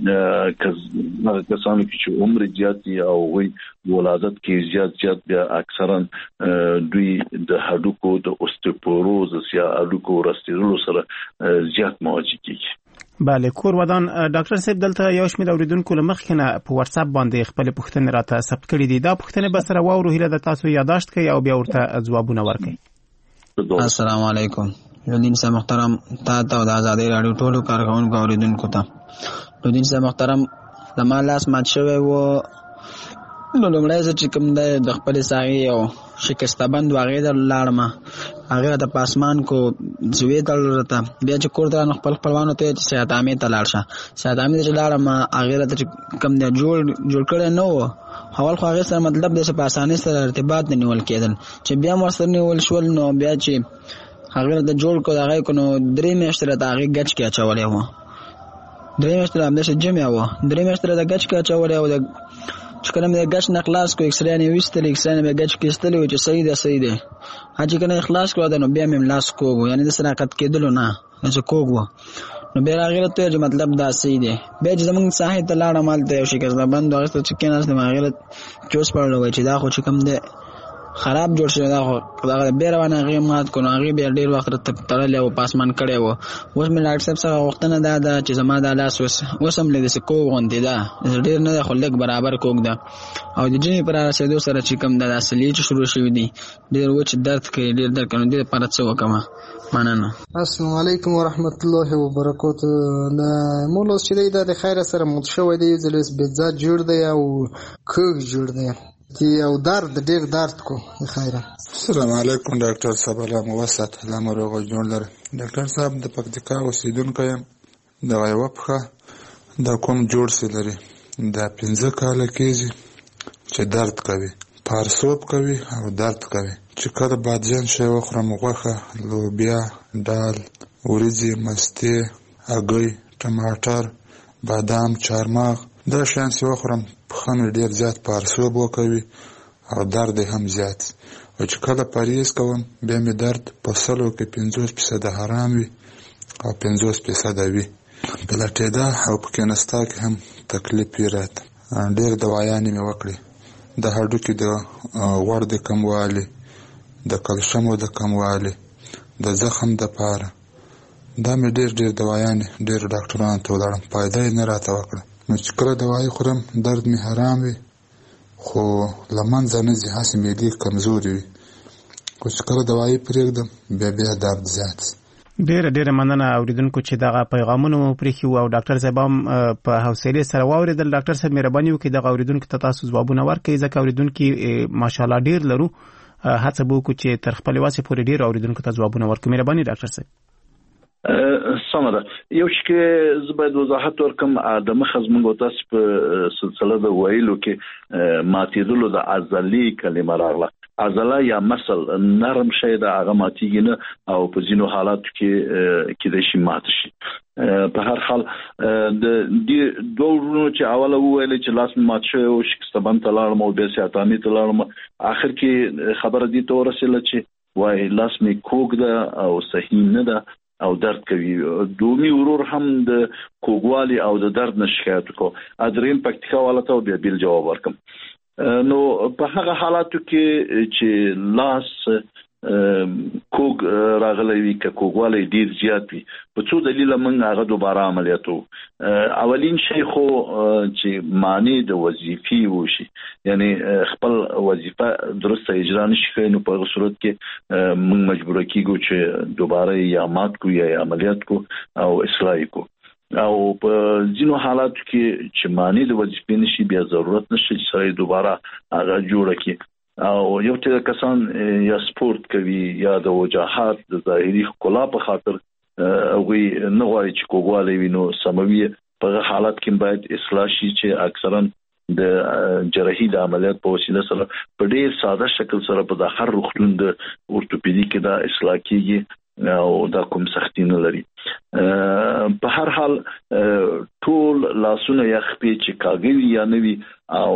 کسانو چې عمر زیات او وي ولادت کې زیات بیا اکثرا دوی د هډوکو د اوستیوپوروز یا هډوکو رستېدلو سره زیات مواجه کیږي بله کور ودان ډاکټر صاحب دلته یو شمېر اوریدونکو له مخکې نه په واتس اپ باندې خپل پوښتنې راته ثبت کړي دي دا پوښتنې به سره واورو هیله ده تاسو یاداشت کړئ او بیا ورته ځوابونه ورکړئ السلام علیکم دین صاحب محترم تا د آزادۍ راډیو ټولو کارکونکو اوریدونکو ته دین صاحب محترم زما لاس مات شوی و نو لومړی زه چې کوم دی د خپلې ساغې او شکسته بند و هغې ته لاړم هغې ته په اسمان کو زوې تړل راته بیا چې کور ته خپل خپلوانو ته چې صحت عامې ته لاړ شه صحت عامې ته چې لاړم هغې راته چې کوم دی جوړ کړی نه و اول خو هغې سره مطلب دی چې په اسانۍ سره ارتباط نه نیول کېدل چې بیا هم ورسره نیول شول نو بیا چې هغې راته جوړ کړو د هغې کو نو 3 میاشتې راته هغې ګچ کې اچولی و 3 میاشتې همداسې جمع و 3 میاشتې راته ګچ کې اچولی و چې کله مې د ګچ نه خلاص کړو اکسرې یې ویستلې اکسرې نه مې ګچ کې ایستلې و چې صحیح ده چې کله یې خلاص کړو نو بیا مې لاس کوږ و یعنې داسې راقت کېدلو نه چې کوږ و نو بیا هغې راته ویل چې مطلب دا صحیح دی بیا چې زمونږ ساحې ته لاړم هلته یو شکسته بند و هغې ته چې کېناستم هغې راته چوس پړلی وی چې دا خو چې کوم دی خراب جوړ شوی دا خو دغه بیا روانه هغې مات کړو نو هغې بیا ډېر وخت راته تړلی و پاسمان کړی و اوس مې ډاکټر صاحب څخه غوښتنه دا ده چې زما دا لاس اوس هم لږ داسې کوږ غوندې ده ډېر نه ده خو لږ برابر کوږ ده او د ژمي په رارسېدو سره چې کوم ده دا سلیې چې شروع شوي دي ډېر وچ درد کوي ډېر درد کوي نو دې لپاره څه وکړمه مننه السلام علیکم ورحمت الله وبرکاته د مولوس چې دی دا د خیره سره مات شوی دی یو ځل بېځات جوړ دی او کوږ جوړ دی چې یو درد ډېر درد کو خیره. السلام علیکم ډاکټر صاحب. الله مو وسات، الله مو روغ جوړ لري. ډاکټر صاحب د پکتیکا اوسیدونکی یم. د یوه پښه د کوم جوړ سي لري، دا 15 کاله کېږي چې درد کوي، پارسوب کوي او درد کوي. چې کله بادجان شی وخورم، غوښه، لوبیا، دال، وریځې، مستې، هګۍ، ټماټر، بادام، چارمغ، دا شیان چې وخورم پښه مې ډېر زیات پارسوب وکوي او درد هم زیات. او چې کله پرهیز کوم بیا مې درد په 100 کې 50% حرام وي او 50% وي. په لټېدا او په کېنستا کې هم تکلیف یې راته. ډېر دوايانې مې وکړې، د هډوکي د غوړ د کموالي، د کلشمو د کموالي، د زخم د پاره. دا مې ډېر دوايانې ډېر ډاکټرانو ته ولاړم، فایده یې نه راته وکړه. نو چې کله دوایي خورم درد مې حرام وي، خو له منځه نه ځي، هسې معدې کمزورې وي. خو چې کله دوایي پرېږدم بیا درد زیات. ډېره مننه اوریدونکو چې دغه پیغامونه مو پرېښي وو او ډاکټر صاحب هم په حوصلې سره واورېدل. ډاکټر صاحب مهرباني وکړئ دغه اوریدونکو ته تاسو ځوابونه ورکړئ، ځکه اوریدونکي ماشاءالله ډېر لرو. هڅه به وکړو چې تر خپلې وسې پورې ډېرو اوریدونکو ته ځوابونه ورکړو. مهرباني ډاکټر صاحب. سمه ده. یو چې زه باید وضاحت ورکړم، د مخه زموږ تاسو په سلسله د ویلو کې ماتېدلو د عضلې کلمه راغله. عضله یا مسل نرم شی د هغه ماتېږي نه، او په ځینو حالاتو کې کېدای شي مات شي. په هر حال د دې دوه ورونو چې اوله وویل چې لاس مې مات شوی او شکستبند ته لاړم او بیا سیاتامي ته لاړم، آخر کې خبره دې ته ورسېله چې وایي لاس مې کوږ ده او صحیح نه ده او درد کوي. دومی ورور هم د کوږوالي او د درد نه شکایت وکړو. دریم پکتیکا والا ته بیا بیل جواب ورکم. نو په هغه حالاتو کې چې لاس کوږ راغلی وي، که کوږوالی ډیر زیات وي، په څو دلیله موږ هغه دوباره عملیاتو. اولین شی خو چې معنی د وظیفې وشي، یعنی خپل وظیفه درسته اجرا نشي کوي، نو په هغه صورت کې موږ مجبور کیږو چې دوباره یا مات کو یا عملیات کو او اصلاح کو. او په ځینو حالاتو کې چې معنی د وظیفې نشي، بیا ضرورت نشي چې سړی دوباره هغه جوړه کړي. او یو څه کسان یا سپورت کوي یا د وجاهت د ظاهري ښکلا په خاطر هغوی نه غواړي چې کوږوالی وي، نو سموي په حالات کې باید اصلاح شي، چې اکثرا د جراحي د عملیات په وسیله سره په ډېر ساده شکل سره په د هر روغتون د اورتوپیدي کې دا اصلاح کیږي او دا کوم سختی نه لري. په هر حال ټول لاسونه یا خپې چې کاږي یا نه وي او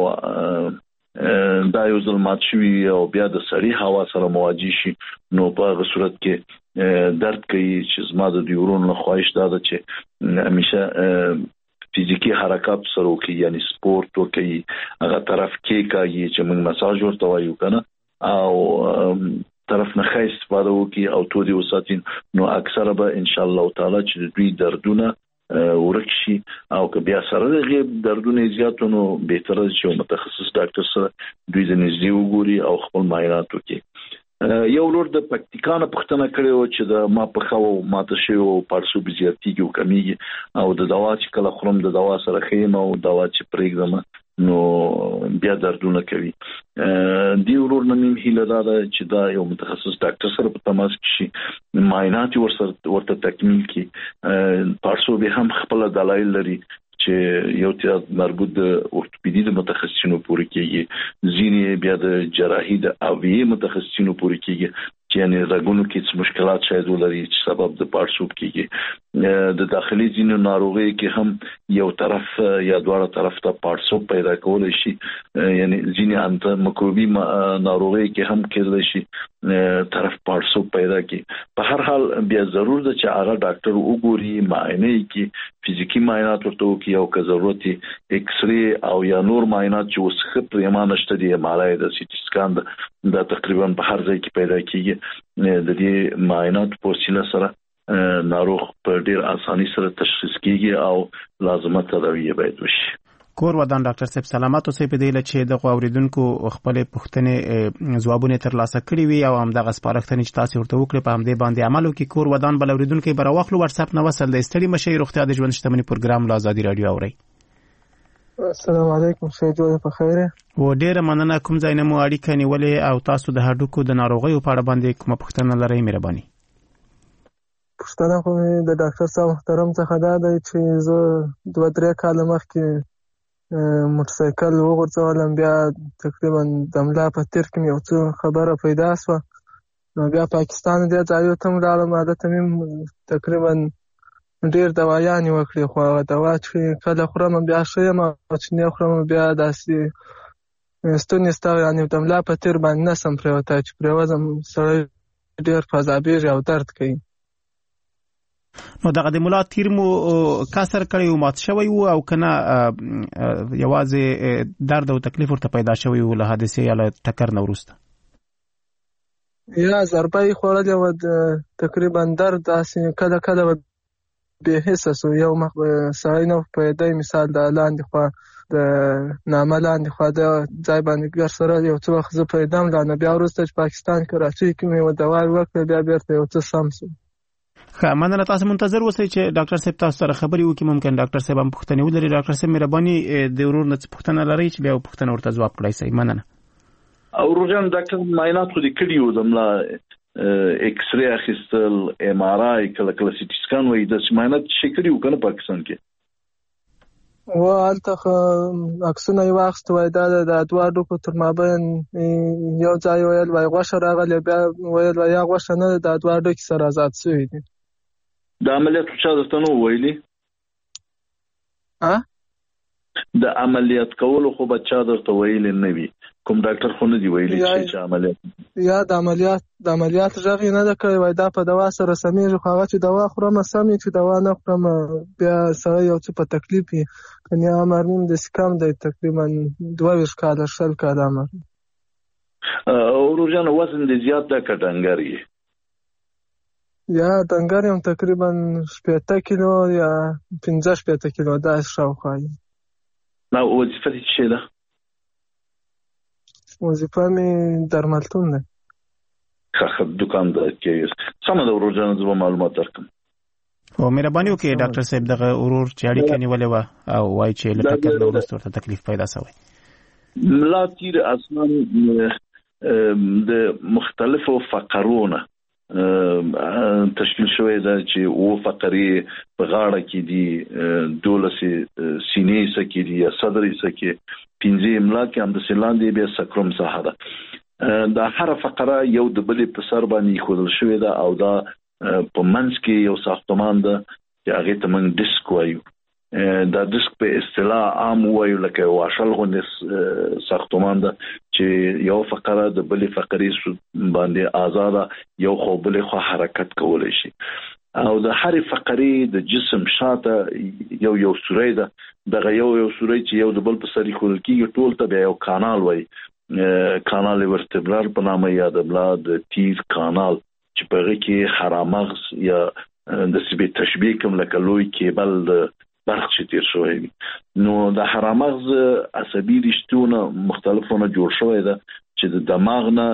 دا یو ځل مات شوي او بیا د سړی هوا سره مواجه شي، نو په هغه صورت کې درد کوي. چې زما د ورونو خواهش دا ده چې همیشه فزیکی حرکات سره وکړي، یعنی سپورت وکړي، هغه طرف کې کوي چې موږ مساج ورته وایو کنه، او طرف نه ښه استفاده وکړي او تو دې وساتین، نو اکثره به ان شاء الله تعالی چې دوی دردونه ورک شي. او که بیا سره د غیب دردونه زیاتو، نو بهتره چې متخصص ډاکټر سره دوی د نږدې وګوري او خپل معاینات وکړي. یو لور د پکتیکانه پښتنه کړي او چې د ما په خو ماته شي او پارسوب زیاتیږي او کمیږي، او د دوا چې کله خورم د دوا سره خیم او دوا چې پرېږدم نو بیا دردونه کوي. دی ورور نه مين هیله ده چې دا یو متخصص ډاکټر سره په تماس کې شي، معاینات ورته تکمیل کړي. پارسوب هم خپل دلایل لري چې یو ته مربوط د اورتوپیدي د متخصصینو پورې کېږي، ځینې بیا د جراحي د اویې متخصصینو پورې کېږي، چې یعنی رګونو کې څه مشکلات شاید ولري چې سبب د پارسوب کېږي. د داخلي ځینو ناروغي کې هم یو طرف یا دواړه طرف ته پارسوب پیدا کولای شي، یعنی ځینې انت مکروبي ناروغي کې هم کېدای شي طرف پارسوب پیدا کی. په هر حال بیا ضرور ده چې هغه ډاکټر وګوري، معاینه کوي، فزیکی معاینات ورته کوي، او که ضرورت ایکس ری او یا نور معاینات چې اوس خپ پرېمانه شته دي، مالای د سی ټي سکان دا تقریبا په هر ځای کې پیدا کیږي. د دې معاینات په وسیله سره ناروغ په ډیر اساني سره تشخیص کیږي او لازمه تداوی باید وشي. کور ودان ډاکټر صاحب سلامات اوسئ. په دې لچ چې د اوریدونکو خپل پوښتنې ځوابونه ترلاسه کړي وي او هم د غسپارښتنې چې تاسو ورته وکړي په همدې باندې عمل وکړي. کور ودان بل اوریدونکو به راوخلو واتس اپ نو وصل د استړي مشه روغتیا د ژوند شتمنۍ پروګرام له آزادي رادیو اوري. السلام علیکم شه جوړ په خیر و ډیره مننه. کوم ځای نه مو اړیکه نیولې او تاسو د هډوکو د ناروغیو په اړه باندې کومه پوښتنه لرئ مهرباني؟ پوښتنه خو د ډاکټر صاحب محترم څخه دا ده چې زه 2-3 کاله مخکې موټرسایکل وغورځولم، بیا تقریبا د ملا په تیر کې مې یو څه خبره پیدا شوه، نو بیا پاکستان دې ځایو ته لاړم. هلته مې تقریبا ډېر دوايانې وکړې، خو هغه دوا چې کله خورم بیا ښه یم، او چې نه خورم بیا داسې ستونې ستا یعنې د ملا په تیر باندې نشم پرېوتی، چې پرېوځم سړی ډېر فضابېږي او درد کوي. نو دغه د ملا تیر مو کسر کړی و، مات شوی و، او که نه یوازې درد او تکلیف ورته پیدا شوی و له حادثې یا له ټکر نه وروسته؟ یا ضربه یې خوړلې وه، تقریبا درد داسې کله کله بې حسه سو، یو مخ سړی نه پوهېدی، مثال د لاندې خوا د نامه لاندې خوا د ځای باندې ګر سره یو څه وخت زه پوهېدم، لا بیا وروسته چې پاکستان کراچۍ کې مې یوه دوا وکړه بیا بېرته یو څه سم سو. ښه مننه. تاسو منتظر اوسئ چې ډاکټر صاحب تاسو سره خبرې وکړي، ممکن ډاکټر صاحب هم پوښتنې ولري. ډاکټر صاحب مهرباني د ورور نه څه پوښتنه لرئ چې بیا پوښتنه ورته ځواب کړی شئ؟ مننه. ورور جان ډاکټر معاینات خو دې کړي وو، د ملا ایکس ری اخیستل، ام آر آی، کله کله سی ټي سکان وایي، د معاینات شي کړي وو که نه پاکستان کې؟ و هلته خو عکسونه یې واخیست، وایي دا د دوه هډوکو تر مابین یو ځای ویل وایي غوښه راغلې، بیا ویل وایي یا غوښه نه ده، دا دوه هډوکي سره آزاد شوي دي. د عملیاتو چا درته نه ویلي؟ د عملیات کولو خو به چا درته ویلي نه وي؟ کوم ډاکټر خو نه دی ویلي چې عملیات یا د عملیات غږ یې نه ده کړی، وایي دا په دوا سره سمیږي، خو هغه چې دوا خورم سمې، چې دوا نه خورم بیا سړی یو څه په تکلیف وي. کنیا عمر مې داسې کم دی، تقریبا 22 کاله 20 کاله عمر. ورور جان وزن دې زیات ده که ډنګر یې؟ یا ډنګر یم، تقریبا 80 کیلو یا 15 کیلو داسې شاوخوا یم. نو وظیفه دې څه ده؟ وظیفه مې درملتون ده. ښه دوکاندار کې. سمه ده ورور جان، زه به معلومات درکړم. او مهرباني وکړئ ډاکټر صاحب دغه ورور چې اړیکه نیولې وه او وایي چې له ټکر نه وروسته ورته تکلیف پیدا شوی. ملا تیر اصلا د مختلفو فقرونه تشکیل شوی ده، چې او فقرې په غاړه کې دي، 12 سینې سکې دي یا صدر سکې، 15 املا کې هم د سلاندې بیا سکروم ساحه ده. دا هر فقره یو د بلې په سر باندې خودل شوی ده، او دا په منځ کې یو ساختمان ده چې هغه ته موږ ډیسک وایو. دا ډیسک په اصطلاح عام وایو لکه واشل غوندې ساختمان ده چې یو فقره د بلې فقرې باندې آزاده، یو خو بلې خو حرکت کولی شي. او د هر فقرې د جسم شاته یو سوری ده، دغه یو سوری چې یو د بل په سر خورل کېږي، ټول ته بیا یو کانال وایي، کانال ورتبرال په نامه، یا د ملا د تیر کانال، چې په هغه کې خرامغز یا د سبي تشبیه کوم لکه لوی کیبل د برق چې تیر شوی وي. نو د خرامغز عصبي رشتونه مختلفونه جوړ شوی ده چې د دماغ نه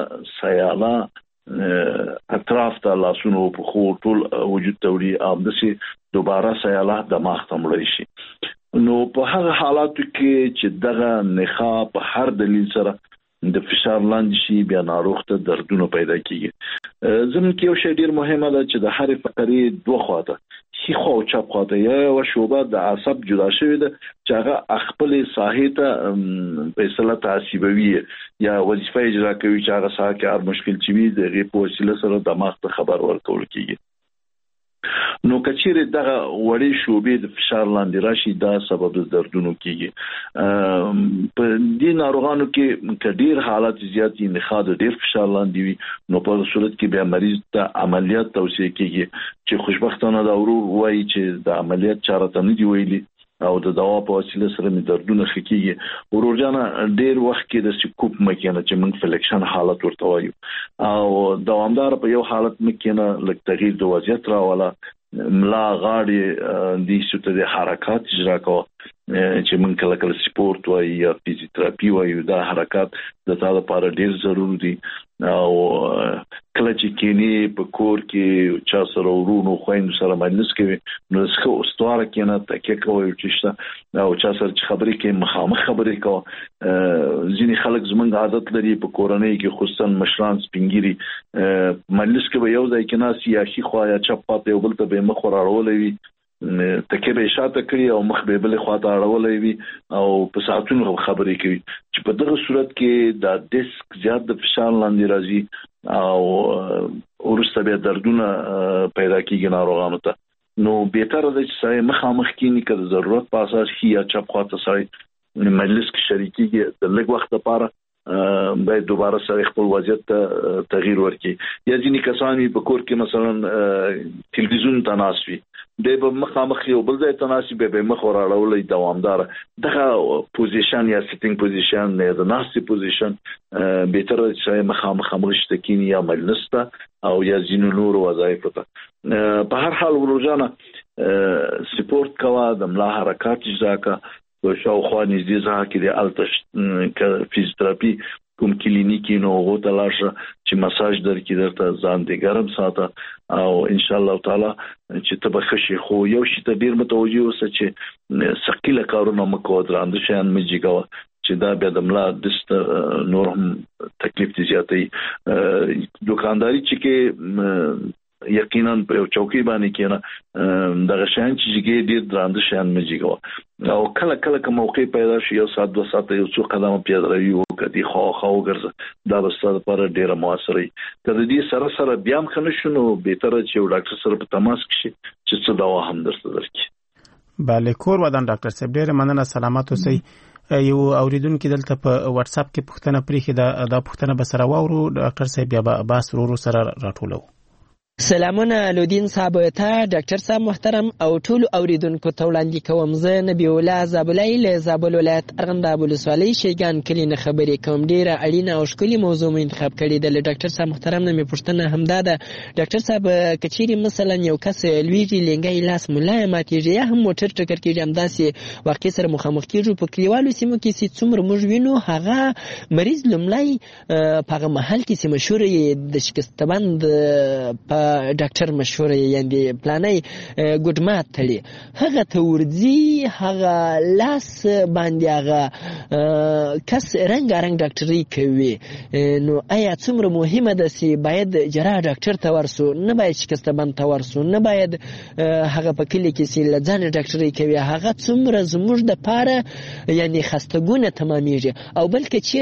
سیاله اطراف ته لاسونو په خو ټول وجود ته وړي، او داسې دوباره سیاله دماغ ته مړی شي. نو په هغه حالاتو کې چې دغه نخا په هر دلیل سره د فشار لاندې شي، بیا ناروغ ته دردونه پیدا کیږي. زموږ کې یو شی ډیر مهمه ده چې د هر فقرې دوه خواته، ښي خوا او چپ خواته یو شوبه د عصب جدا شوی ده چې هغه خپل ساحې ته په اصطلاح تعصیبوي یا وظیفه اجرا کوي، چې هغه ساحه کې هر مشکل چې وي د غي په وسیله سره دماغ ته خبر ورکول کیږي. نو کچېره دغه وړې شوبې د فشار لاندې راشي، دا سبب د دردونو کیږي. په دې ناروغانو کې کډیر حالات زیات نخا د ډیر فشار لاندې وي، نو په صورت کې بیا مریض ته عملیات توصیه کیږي، چې خوشبختانه دا ورور وایي چې د عملیات چاره ته نه دی ویلي، او د دوا په وسیله سره می دردونه خکېږي. ورور جان ډیر وخت کې د سکوپ مکینه چې موږ فلیکشن حالت ورته وایو، او دوامدار په یو حالت مکینه لکه تغییر د وضعیت راولا، ملا غاړي د ستو د حرکت اجرا کوي، چې من کله سپورت وایي یا فزیوتراپي وایي دا حرکات د تا لپاره ډیر ضروري دي او کله چې کینی په کور کې چا سره ورونو خويند سره مجلس کوي نو څه استواره کینه تکه کوي چې او چا سره خبرې کې مخامخ خبرې کوي ځینې خلک زمونږ عادت لري په کورنۍ کې خصوصا مشران سپینګيري مجلس کې یو ځای کې ناس یا شي خو یا چپ پاتې او بل ته به مخ راړولې وي تکه به شاته کړی او مخ به بل خواته اړولې وي او په ساعتونو خبرې کوي چې په دغه صورت کې د ډیسک زیات د فشار لاندې راځي او ورسته به دردونه پیدا کیږي ناروغانو ته نو بهتره ده چې سړی مخامخ کینی که د ضرورت په اساس یا چپ خواته سړی مجلس کې شریکيږي د لږ وخت لپاره باید دوباره سره خپل وضعیت ته تغییر ورکړي یا ځینې کسان په کور کې مثلا تلویزیون ته ناست وي د مخامخ یو بل ځای ته ناست به مخ وراړولې دوامدار دغه پوزیشن یا سیټینګ پوزیشن نه د ناستي پوزیشن به تر چې مخامخ مشته کینی یا مجلس ته او یا ځینو نور وظایف ته په هر حال ورځانه سپورت کوا د ملا حرکات اجرا کا او شاوخوا نږدې ځای کې د التش فزیوتراپي کوم کلینیکی نو غوته لاشه چې مساج درکې درته ځان دې ګرم ساته او ان شاء الله تعالی چې تبخشي خو یو شی ته ډیر متوجي اوسه چې ثقيله کارونه مکو درانده شان مجيګو چې دا بیا د ملا د نور هم تکلیف زیاتې دکانداري چې کې یقینا په یو چوکۍ باندې کېنه دغه شان چې ډیر درانده شان مجيګو او کله کله کوم موقع پیدا شي یو سات 2 ساعت یو څو قدمه پیاده روي او کدي خو ګرځه دا بس لپاره ډیره موثري کله دې سره بیا هم خنه شنو به تر چې یو ډاکټر سره په تماس کې چې څه دوا هم درته درکړي bale کور ودان ډاکټر صاحب ډیره مننه سلامات اوسئ یو اوریدونکو دلته په واتس اپ کې پوښتنه پرېخي دا پوښتنه به سره واورو ډاکټر صاحب یا به عباس ورو سره راټولو سلامونه لودین صاحب ته ډاکټر صاحب محترم او ټول اوریدونکو ته وړاندې کوم زه نبی الله زابلای له زابل ولایت ارغنداب ولسوالۍ شیګان کلی نه خبرې کوم ډیره اړینه او ښکلي موضوع مې انتخاب کړې ده ډاکټر صاحب محترم نه مې پوښتنه همدا ده ډاکټر صاحب کچيري مثلا یو کس لویږي لنګي لاس ملای ماتېږي یا هم موټر ټکر کېږي همداسې واقع سره مخامخ کېږي په کلیوالو سیمو کې چې څومره موږ وینو هغه مریض لملای په هغه محل کې چې مشهور د شکستبند په ډاکټر مشهور یاندې پلانای ګډمات تړي هغه تورځي هغه لاس باندې هغه کس رنګ ډاکټري کوي نو آیا څومره مهمه ده چې باید جراح ډاکټر ته ورسو نه باید شکستبند ته ورسو نه باید هغه په کلی کې چې لځان ډاکټري کوي هغه څومره زموږ د پاره یعنی خستګونه تمامېږي او بلکې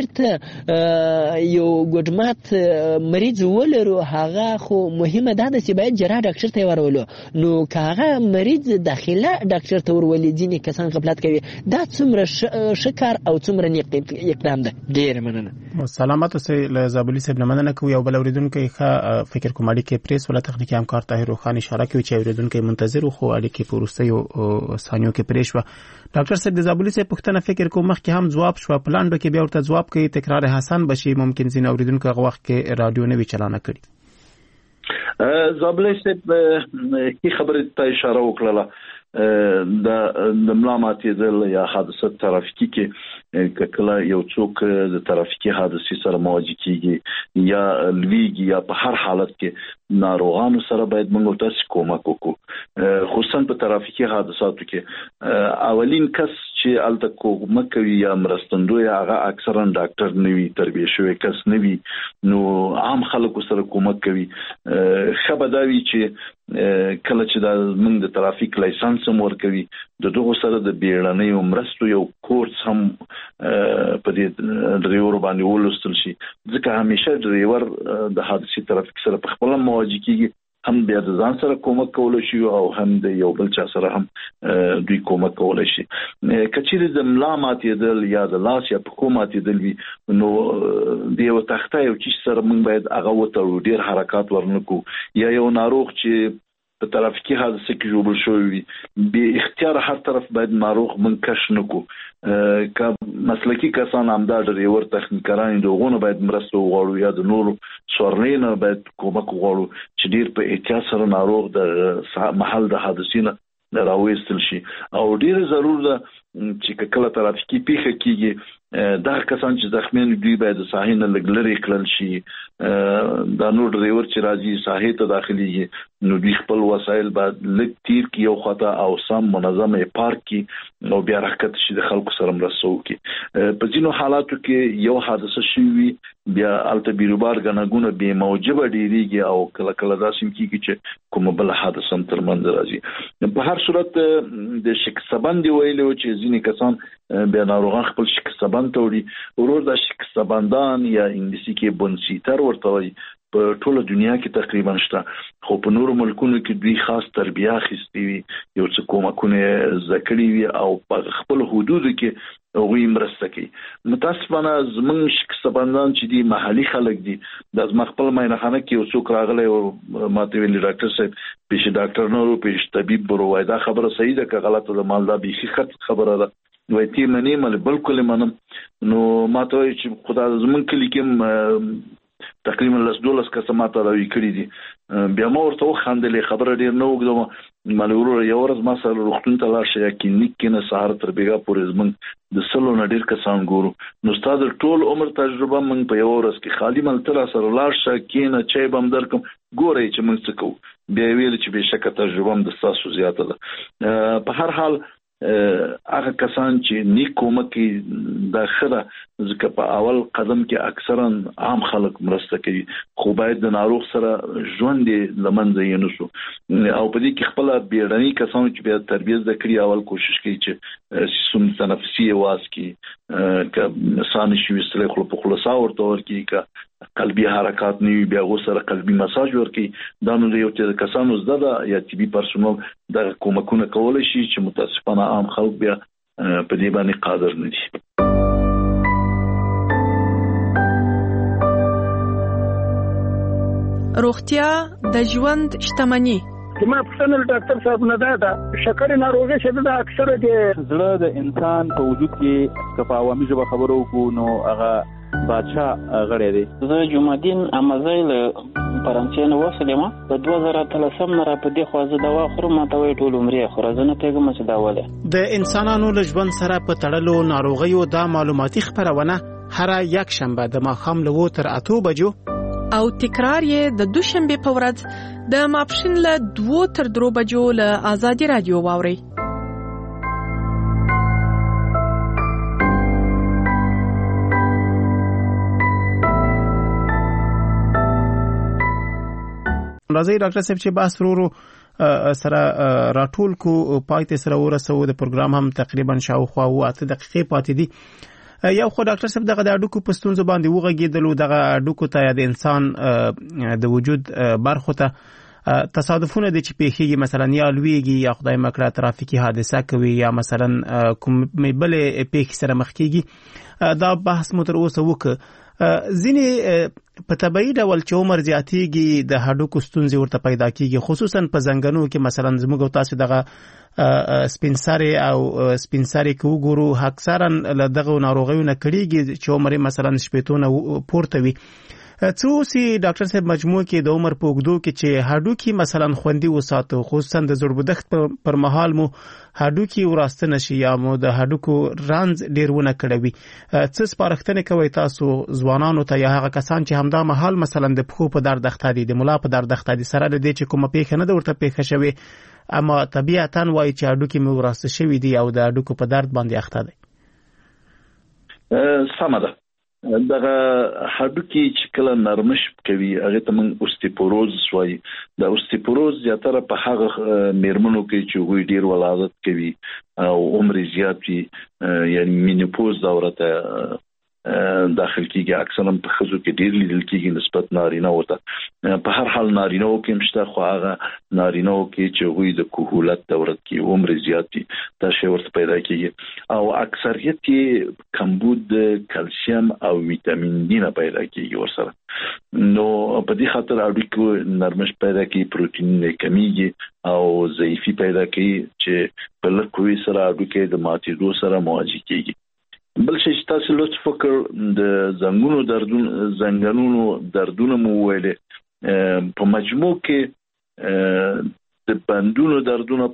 چیرته یو ګډمات مریض ولرو هغه خو مهمه ده چې باید جراح ډاکټر ته ورولو نو کاغه مریض داخله ډاکټر ته ورولې ځینې کسان غفلت کوي دا څومره شکر او څومره نیک اقدام ده ډیر مننه سلامات اوسئ له زابلي صاحب مننه کوي او بل اوریدونکو ښه فکر کوم اړیکې پریس ولا تخنیکی همکار طاهر روخان اشاره کوي چې اوریدونکو منتظر خو اړیکې پورسته ثانیو کې پریش و ډاکټر صاحب د زابلي صاحب پوښتنه فکر کوم مخکې هم جواب شو پلاندو کې بیا ورته جواب کوي تکرار حسن بشي ممکن زین اوریدونکو هغه وخت کې رادیو نه وی چلانه کړي زابلي صاحب کی خبره ته اشاره وکړه د ملا ماتېدل یا حادثه ترافیکي کې کله یو څوک د ترافیکي حادثې سره مواجه کیږي یا لویږي یا په هر حالت کې ناروغانو سره باید موږ تاسو کومک وکړو خصوصا په ترافیکي حادثاتو کې اولین کس چې الته کومک کوي یا مرستندوی هغه اکثرا ډاکټر نوي تربیه شوی کس نوي نو عام خلکو سره کومک کوي خبرداري چې کله چې د موږ د ترافیک لایسنس هم ورکوي د دغه سره د بیړنۍ مرستو یو کورس هم په دې ډرایور باندې ولوستل شي ځکه همیشه ډرایور د حادثې ترافیک سره په خپل مواجه کیږي هم بیا د ځان سره کومک کول شي او هم د یو بل چا سره هم دوی کومک کول شي کچېر د ملا ماتېدل یا د لاس یا په کومه ماتېدل وي نو د یو تخته یو چې سره موږ باید هغه وته ډیر حرکت ورنکو یا یو ناروغ چې په ترافیکي حادثه کې جوړ شوی به اختیار هر طرف باید ناروغ منکش نکو که مسلکی کسان همدا ډرایور تخنیکران دغه باید مرسته وغواړو یا د نور سورلین باید کومک وغواړو چې ډیر په احتیاط سره ناروغ د محل د حادثې راوېستل شي او ډیر ضرور ده چې کله ترافیکي پیښه کیږي دا کسان چې زخمیان دوی باید ساحې نه لګلري کړل شي دا نور ډرایور چې راځي ساحې ته داخليږي نو دوی خپل وسایل باید لږ تیر کی یو خطا او سم منظمه پارک کی نو بیا حرکت شي د خلکو سره مرسته وکړي په ځینو حالاتو کې یو حادثه شوي بیا الته بیروبار غنګونه به موجبه ډیریږي او کله کله داسې کیږي چې کوم بل حادثه هم تر منځ راځي په هر صورت د شکستبند ویلو چې ځینې کسان بیا ناروغان خپل شکستبند توړي ورور د شکستبندان یا انګلیسي کې بونسیتر ورته وایي په ټوله دنیا کې تقریبا شته خو په نورو ملکونو کې دوی خاص تربیه اخیستي وي یو څه کومکونه ذکرې وي او په خپل حدودو کې هغوی مرسته کوي متاسفانه زمونږ شکستبندان چې دي محلي خلک دي د زما خپل ماینخانه کې یو څوک راغلی او ماته ویلي ډاکټر صاحب پیش ډاکټر نه ورو پیش طبيب برو وای دا خبره صحیح ده که غلطه ده مالدا بیخي خط خبره ده وای تی منی مل بالکل منم نو ماته چې خدای زمونږ کلی کې تقریبا $10 کسماته راوي کړی دي بیا ما ورته خندلې خبره ډیر نه وګدم مالورو یو ورځ ما سره روغتون ته لاړ شي کلینیک کې نه سهار تر بیګا پورې زمنګ د سلو نه ډیر کسان ګورو نو ستاسو ټول عمر تجربه من په یو ورځ کې خالی مل تر سره لاړ شي کینه چای بم درکم ګورې چې موږ څه کوو بیا ویل چې به شکه تجربه د تاسو زیاته ده په هر حال هغه کسان چې نیکو مکي داخله ځکه په اول قدم کې اکثرا عام خلک مرسته کوي خو باید د ناروغ سره ژوند لمنځه یې نشو او په دې کې خپل بیړني کسان چې بیا تربیه ذکرې اول کوشش کوي چې سیستم تنفسي واس کې ک سان شي وسله خپل په خلاصا ورته ورکی ک قلبي حرکات نیوي بیا غو سره قلبي مساج ورکی دا نو یو چې کسانو زده یا طبي پرسونل د کومکونه کول شي چې متاسفانه عام خلک بیا په دې باندې قادر نه دي روغتیا د ژوند شتمنی ما پښتنل ډاکټر صاحب نه دا شکر ناروغي شته د اکثره د زړه د انسان په وجود کې کفاوامي ژبه خبرو کو نو هغه بادشاہ غړې دي زه جمعدین امازایل فرانسې نو وسلم په 2013 نه را په دې خوازه دوا خورم ته وی ټول عمرې خورزنه پیغام څه دا وله د انسانانو له ژوند سره په تړلو ناروغیو د معلوماتي خبرونه هر یک شنبه د ماښام له 8 تر 8 بجو او تکرار یې د دوشنبه په ورځ د ماپښین له 2 تر 3 بجو له آزادي رادیو واوري راځي ډاکټر صاحب چې باس ورو سره راټول کو پاتې سره ورسو د پروګرام هم تقریبا شاوخوا 8 دقیقې پاتې دي یو خو ډاکټر صاحب دغه د اډوکو پستون زبان دی وغږیدلو دغه اډوکو ته د انسان د وجود برخو ته تصادفونه دي چې پیښیږي مثلا یا لویږي یا خدای مکړه ترافیکي حادثه کوي یا مثلا کوم بل پیښ سره مخ کیږي دا بحث مو تر اوسه وکړ ځینې په طبيعي ډول چې عمر زیاتېږي د هډوکو ستونزې ورته پیدا کیږي خصوصا په زنګنو کې مثلا زموږ تاسو دغه سپینساري او سپینساري کو ګورو اکثرا له دغه ناروغیو نه کړيږي چې عمر مثلا شپېتونه پورته وي څو سي ډاکټر صاحب مجموع کې د عمر په وګړو کې چې هډوکي مثلا خوندي وساتو خصوصا د زړبودښت پر مهال مو هډوکي وراسته نشي یا مو د هډوکو رانز ډیرونه کړوي څه سپارښتنه کوي تاسو ځوانانو ته یا هغه کسان چې همدا مهال مثلا د پخو په درد اخته دي د ملا په درد اخته دي سره د دې چې کومه پیښه نه ورته پیښه شوي اما طبيعتاً وایي چې هډوکي مو وراسته شوي دي او د هډوکو په درد باندې اخته دي سمه ده دغه هډوکي چې کله نرمش کوي هغه ته موږ اوستیپوروز وایي د اوستیپوروز زیاتره په هغه میرمنو کې چې وی ډیر ولادت کوي او عمر زیات وي یعنی مینوپوز دوره ته داخل کیږي اکثرا په خزو کې ډیر لیدل کیږي نسبت نارینه وته په هر حال نارینه او کې مشته خو هغه نارینه او کې چې وی د کوهولت دوره کې عمر زیات دي دا شی ورته پیدا کیږي او اکثریت کمبود کلسیم او ویټامین ډي نه پیدا کیږي ورسره نو په دې خاطر اړیکو نرمش پیدا کیږي پروتین نه کمیږي او ضعیفي پیدا کوي چې په لکوي سره اړیکې د ماتېدو سره مواجه کیږي بل شي چې تاسو لطف وکړ د زنګونو دردونه مو ویلې په مجموع کې د بندونو دردونه په یو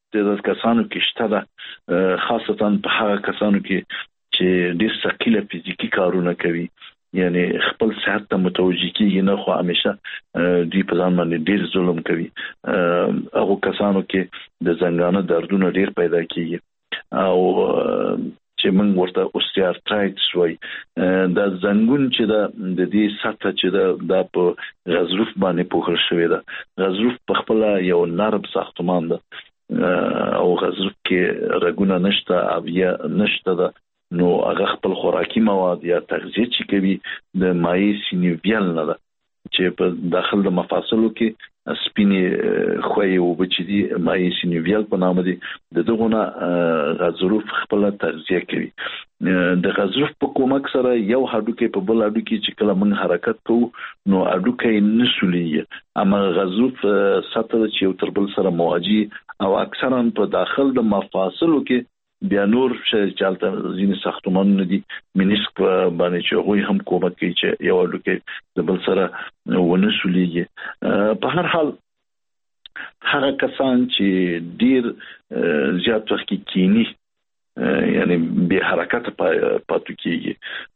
د کسانو کې شته ده، خاصتا په هغه کسانو کې چې ډېر ثقيله فزیکی کارونه کوي، یعنی خپل صحت ته متوجي کیږي نه، خو همیشه دوی په ځان باندې ډېر ظلم کوي. هغه کسانو کې د زنګانه دردونه ډېر پیدا کیږي او چې موږ ورته اوستیارترایتس وایي. دا زنګون چې د دې سطح چې د په غضروف باندې پوښل شوی ده. غضروف په خپل یو نرم ساختمان ده او غضروف کې رګونه نشته، اویا نشته ده، نو هغه خپل خوراکي مواد یا تغذیه چې کوي د مایع سینوویل نه ده چې په داخل د مفاصلو کې سپینې خوې او بچدي مایع سینوویل په نامه دي، دغه غضروف خپل تغذیه کوي. د غضروف په کومک سره یو هډوکی په بل هډوکی چې کله موږ حرکت کوو نو هډوکی نسولي، اما غضروف سطح چې یو تر بل سره مواجه او اکثرا په داخل د مفاصلو کې بیا نور چالته ځینې ساختمانونه دي منسک باندې چې هغوی هم کومک کوي چې یو هډوکی د بل سره ونه سولېږي. په هر حال هغه کسان چې ډېر زیات وخت کې کینی یعنی به حرکت پاتې کیږي،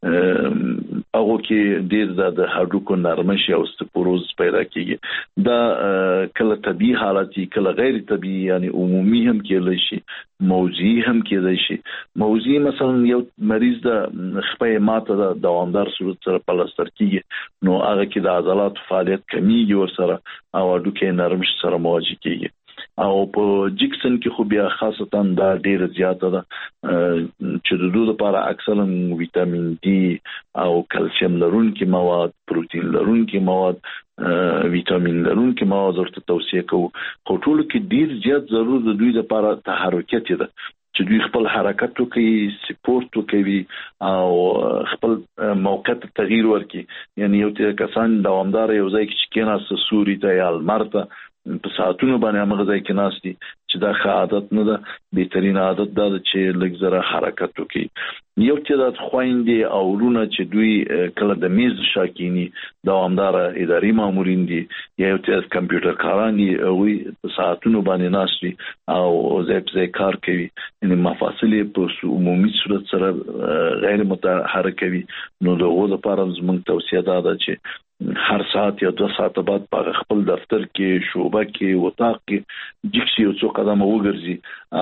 هغه کې ډېر د هډوکو نرمش او استپوروز پیدا کیږي. دا کله طبيعي حالت کله غیر طبيعي یعنی عمومي هم کېدای شي، موضعي هم کېدای شي. موضعي مثلا یو مریض د خپې ماته د دوامدار صورت سره پلاستر کیږي نو هغه کې د عضلات فعالیت کمیږي او سره او هډوکو نرمش سره مواجه کیږي. او په جکسن کې خو بیا خاصتا دا ډیره زیاته ده چې د دوی لپاره اکثرا ویټامین ډي او کلسیم لرونکي مواد، پروتین لرونکي مواد، ویټامین لرونکي مواد ورته توصیه کوو. خو ټول کې ډیر زیات ضرورت د دوی لپاره تحرکات ده چې دوی خپل حرکت وکړي، سپورت وکړي او خپل موقت تغییر ورکړي. یعنی یو تر کسان دوامدار یو ځای کې کېناست سوري ته یا المرته په ساعتونو باندې هغه ځای کې ناشتي چې دا ښه عادت نه ده. بهترین عادت دا ده چې لږ زره حرکت وکړي. یو چې د خويندې او ورونه چې دوی کله د میز شاکینی دوامدار اداري مامورین دي یا یو چې کمپیوټر کاران دي وي په ساعتونو باندې ناشتي او ځای کار کوي، یعنی مفاصل په عمومي صورت سره غیر متحرک وي، نو دغه لپاره زموږ توصیه ده چې هر ساعت یا 2 ساعت بعد په خپل دفتر کې، شوبه کې، وطاق کې جکسي او څو قدمه وګرځي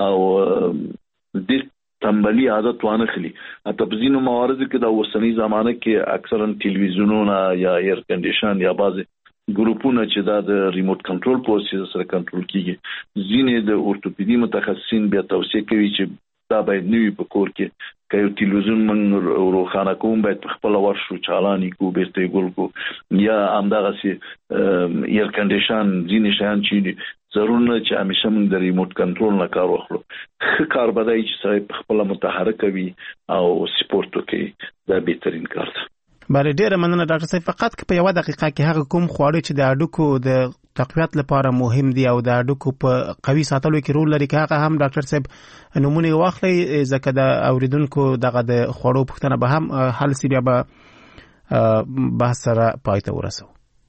او د تنبلی عادت وانه خلی. اته په ځینو مواردو کې د اوسنۍ زمانه کې اکثرا ټلویزیونونه یا ایر کنډیشن یا بعض ګروپونه چې د ریموټ کنټرول پروسیس سره کنټرول کیږي، ځینې د اورتوپیدي متخصصین بیا توصیه کوي چې دا باید نوی په کور کې که یو تلویزیون من روخانه کوم باید په خپل ورشو چالانی کو بیرته ګل کو یا همدغه سي ایر کنډیشن ځینې شیان چې ضرور نه چې همیشه موږ د ریموټ کنټرول نه کار واخلو. ښه کار بدای چې سړی په خپل متحرک وي او سپورت وکړي، دا بهترین کار ده. بله ډیره مننه ډاکټر صاحب. فقط په یو دقیقه کې هغه کوم خواړه چې د هډوکو د تقویت لپاره مهم دي او د هډوکو په قوي ساتلو کې رول لري، که هغه هم ډاکټر صاحب نمونه واخلي ځکه د اوریدونکو دغه د خوړو پوښتنه به هم حل سی، بیا به بحث سره پای ته ورسو.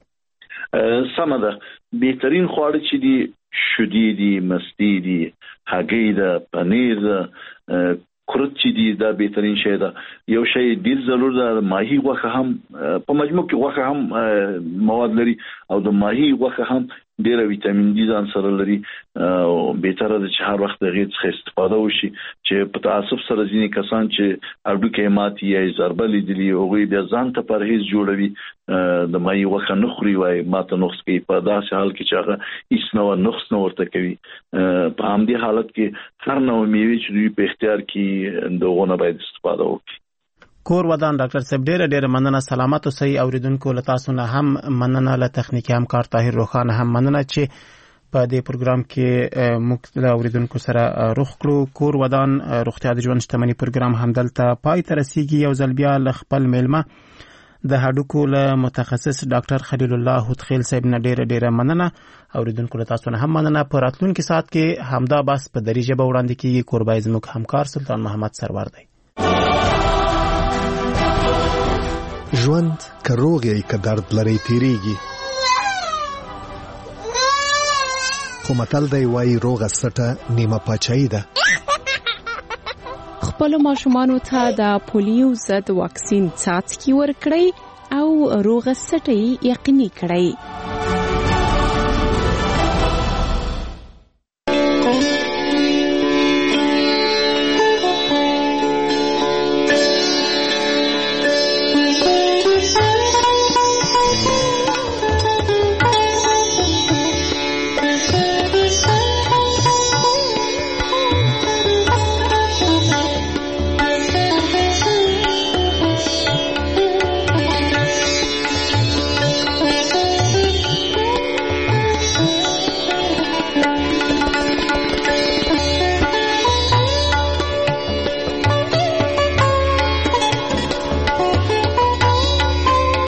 سمه ده. بهترین خواړه چې دي شودي دي، مستی دي، هګۍ ده، پنیر ده، کورت چې دي دا بهترین شی ده. یو شی ډیر ضرور ده، ماهی غوښه هم په مجموع کې غوښه هم مواد لري او د ماهی غوښه هم ډیر ویټامین ډي ځان سره لري او بهتره ده چې هر وخت دغه څخه استفاده وشي. چې په تاسف سره ځینې کسان چې هډوکي ماتي یا ضربه لیدلي هغه بیا ځان ته پرهیز جوړوي، د ماهی غوښه نه خوري، وای ماته نقص کوي. په داسې حال کې چې هغه هیڅ نو نقص نه ورته کوي. په همدې حالت کې هر نوع میوه چې دوی په اختیار کې دغه باید استفاده وکړي. کور ودان ډاکټر صاحب ډیره مننه. سلامات اوسئ. اوریدونکو له تاسو نه هم مننه، له تخنیکی همکار طاهر روخانه هم مننه چې په دې پروګرام کې موږ له اوریدونکو سره روغ کړو. کور ودان روغتیا د ژوند شتمنۍ پروګرام همدلته پای ته رسیږي. یو ځل بیا له خپل میلمه د هډوکو له متخصص ډاکټر خلیل الله هوتخیل صاحب نه ډیره مننه. اوریدونکو له تاسو نه هم مننه. په راتلونکي ساعت کې همدا بس په دری ژبه وړاندې کیږي. کوربای زموږ همکار سلطان محمد سرور دی. ژوند که روغ یې که درد لري تیریږي، خو متل دی وایي روغه سټه نیمه پاچاهي ده. خپلو ماشومانو ته د پولیو ضد واکسین څاڅکي ورکړئ او روغه سټه یې یقیني کړئ.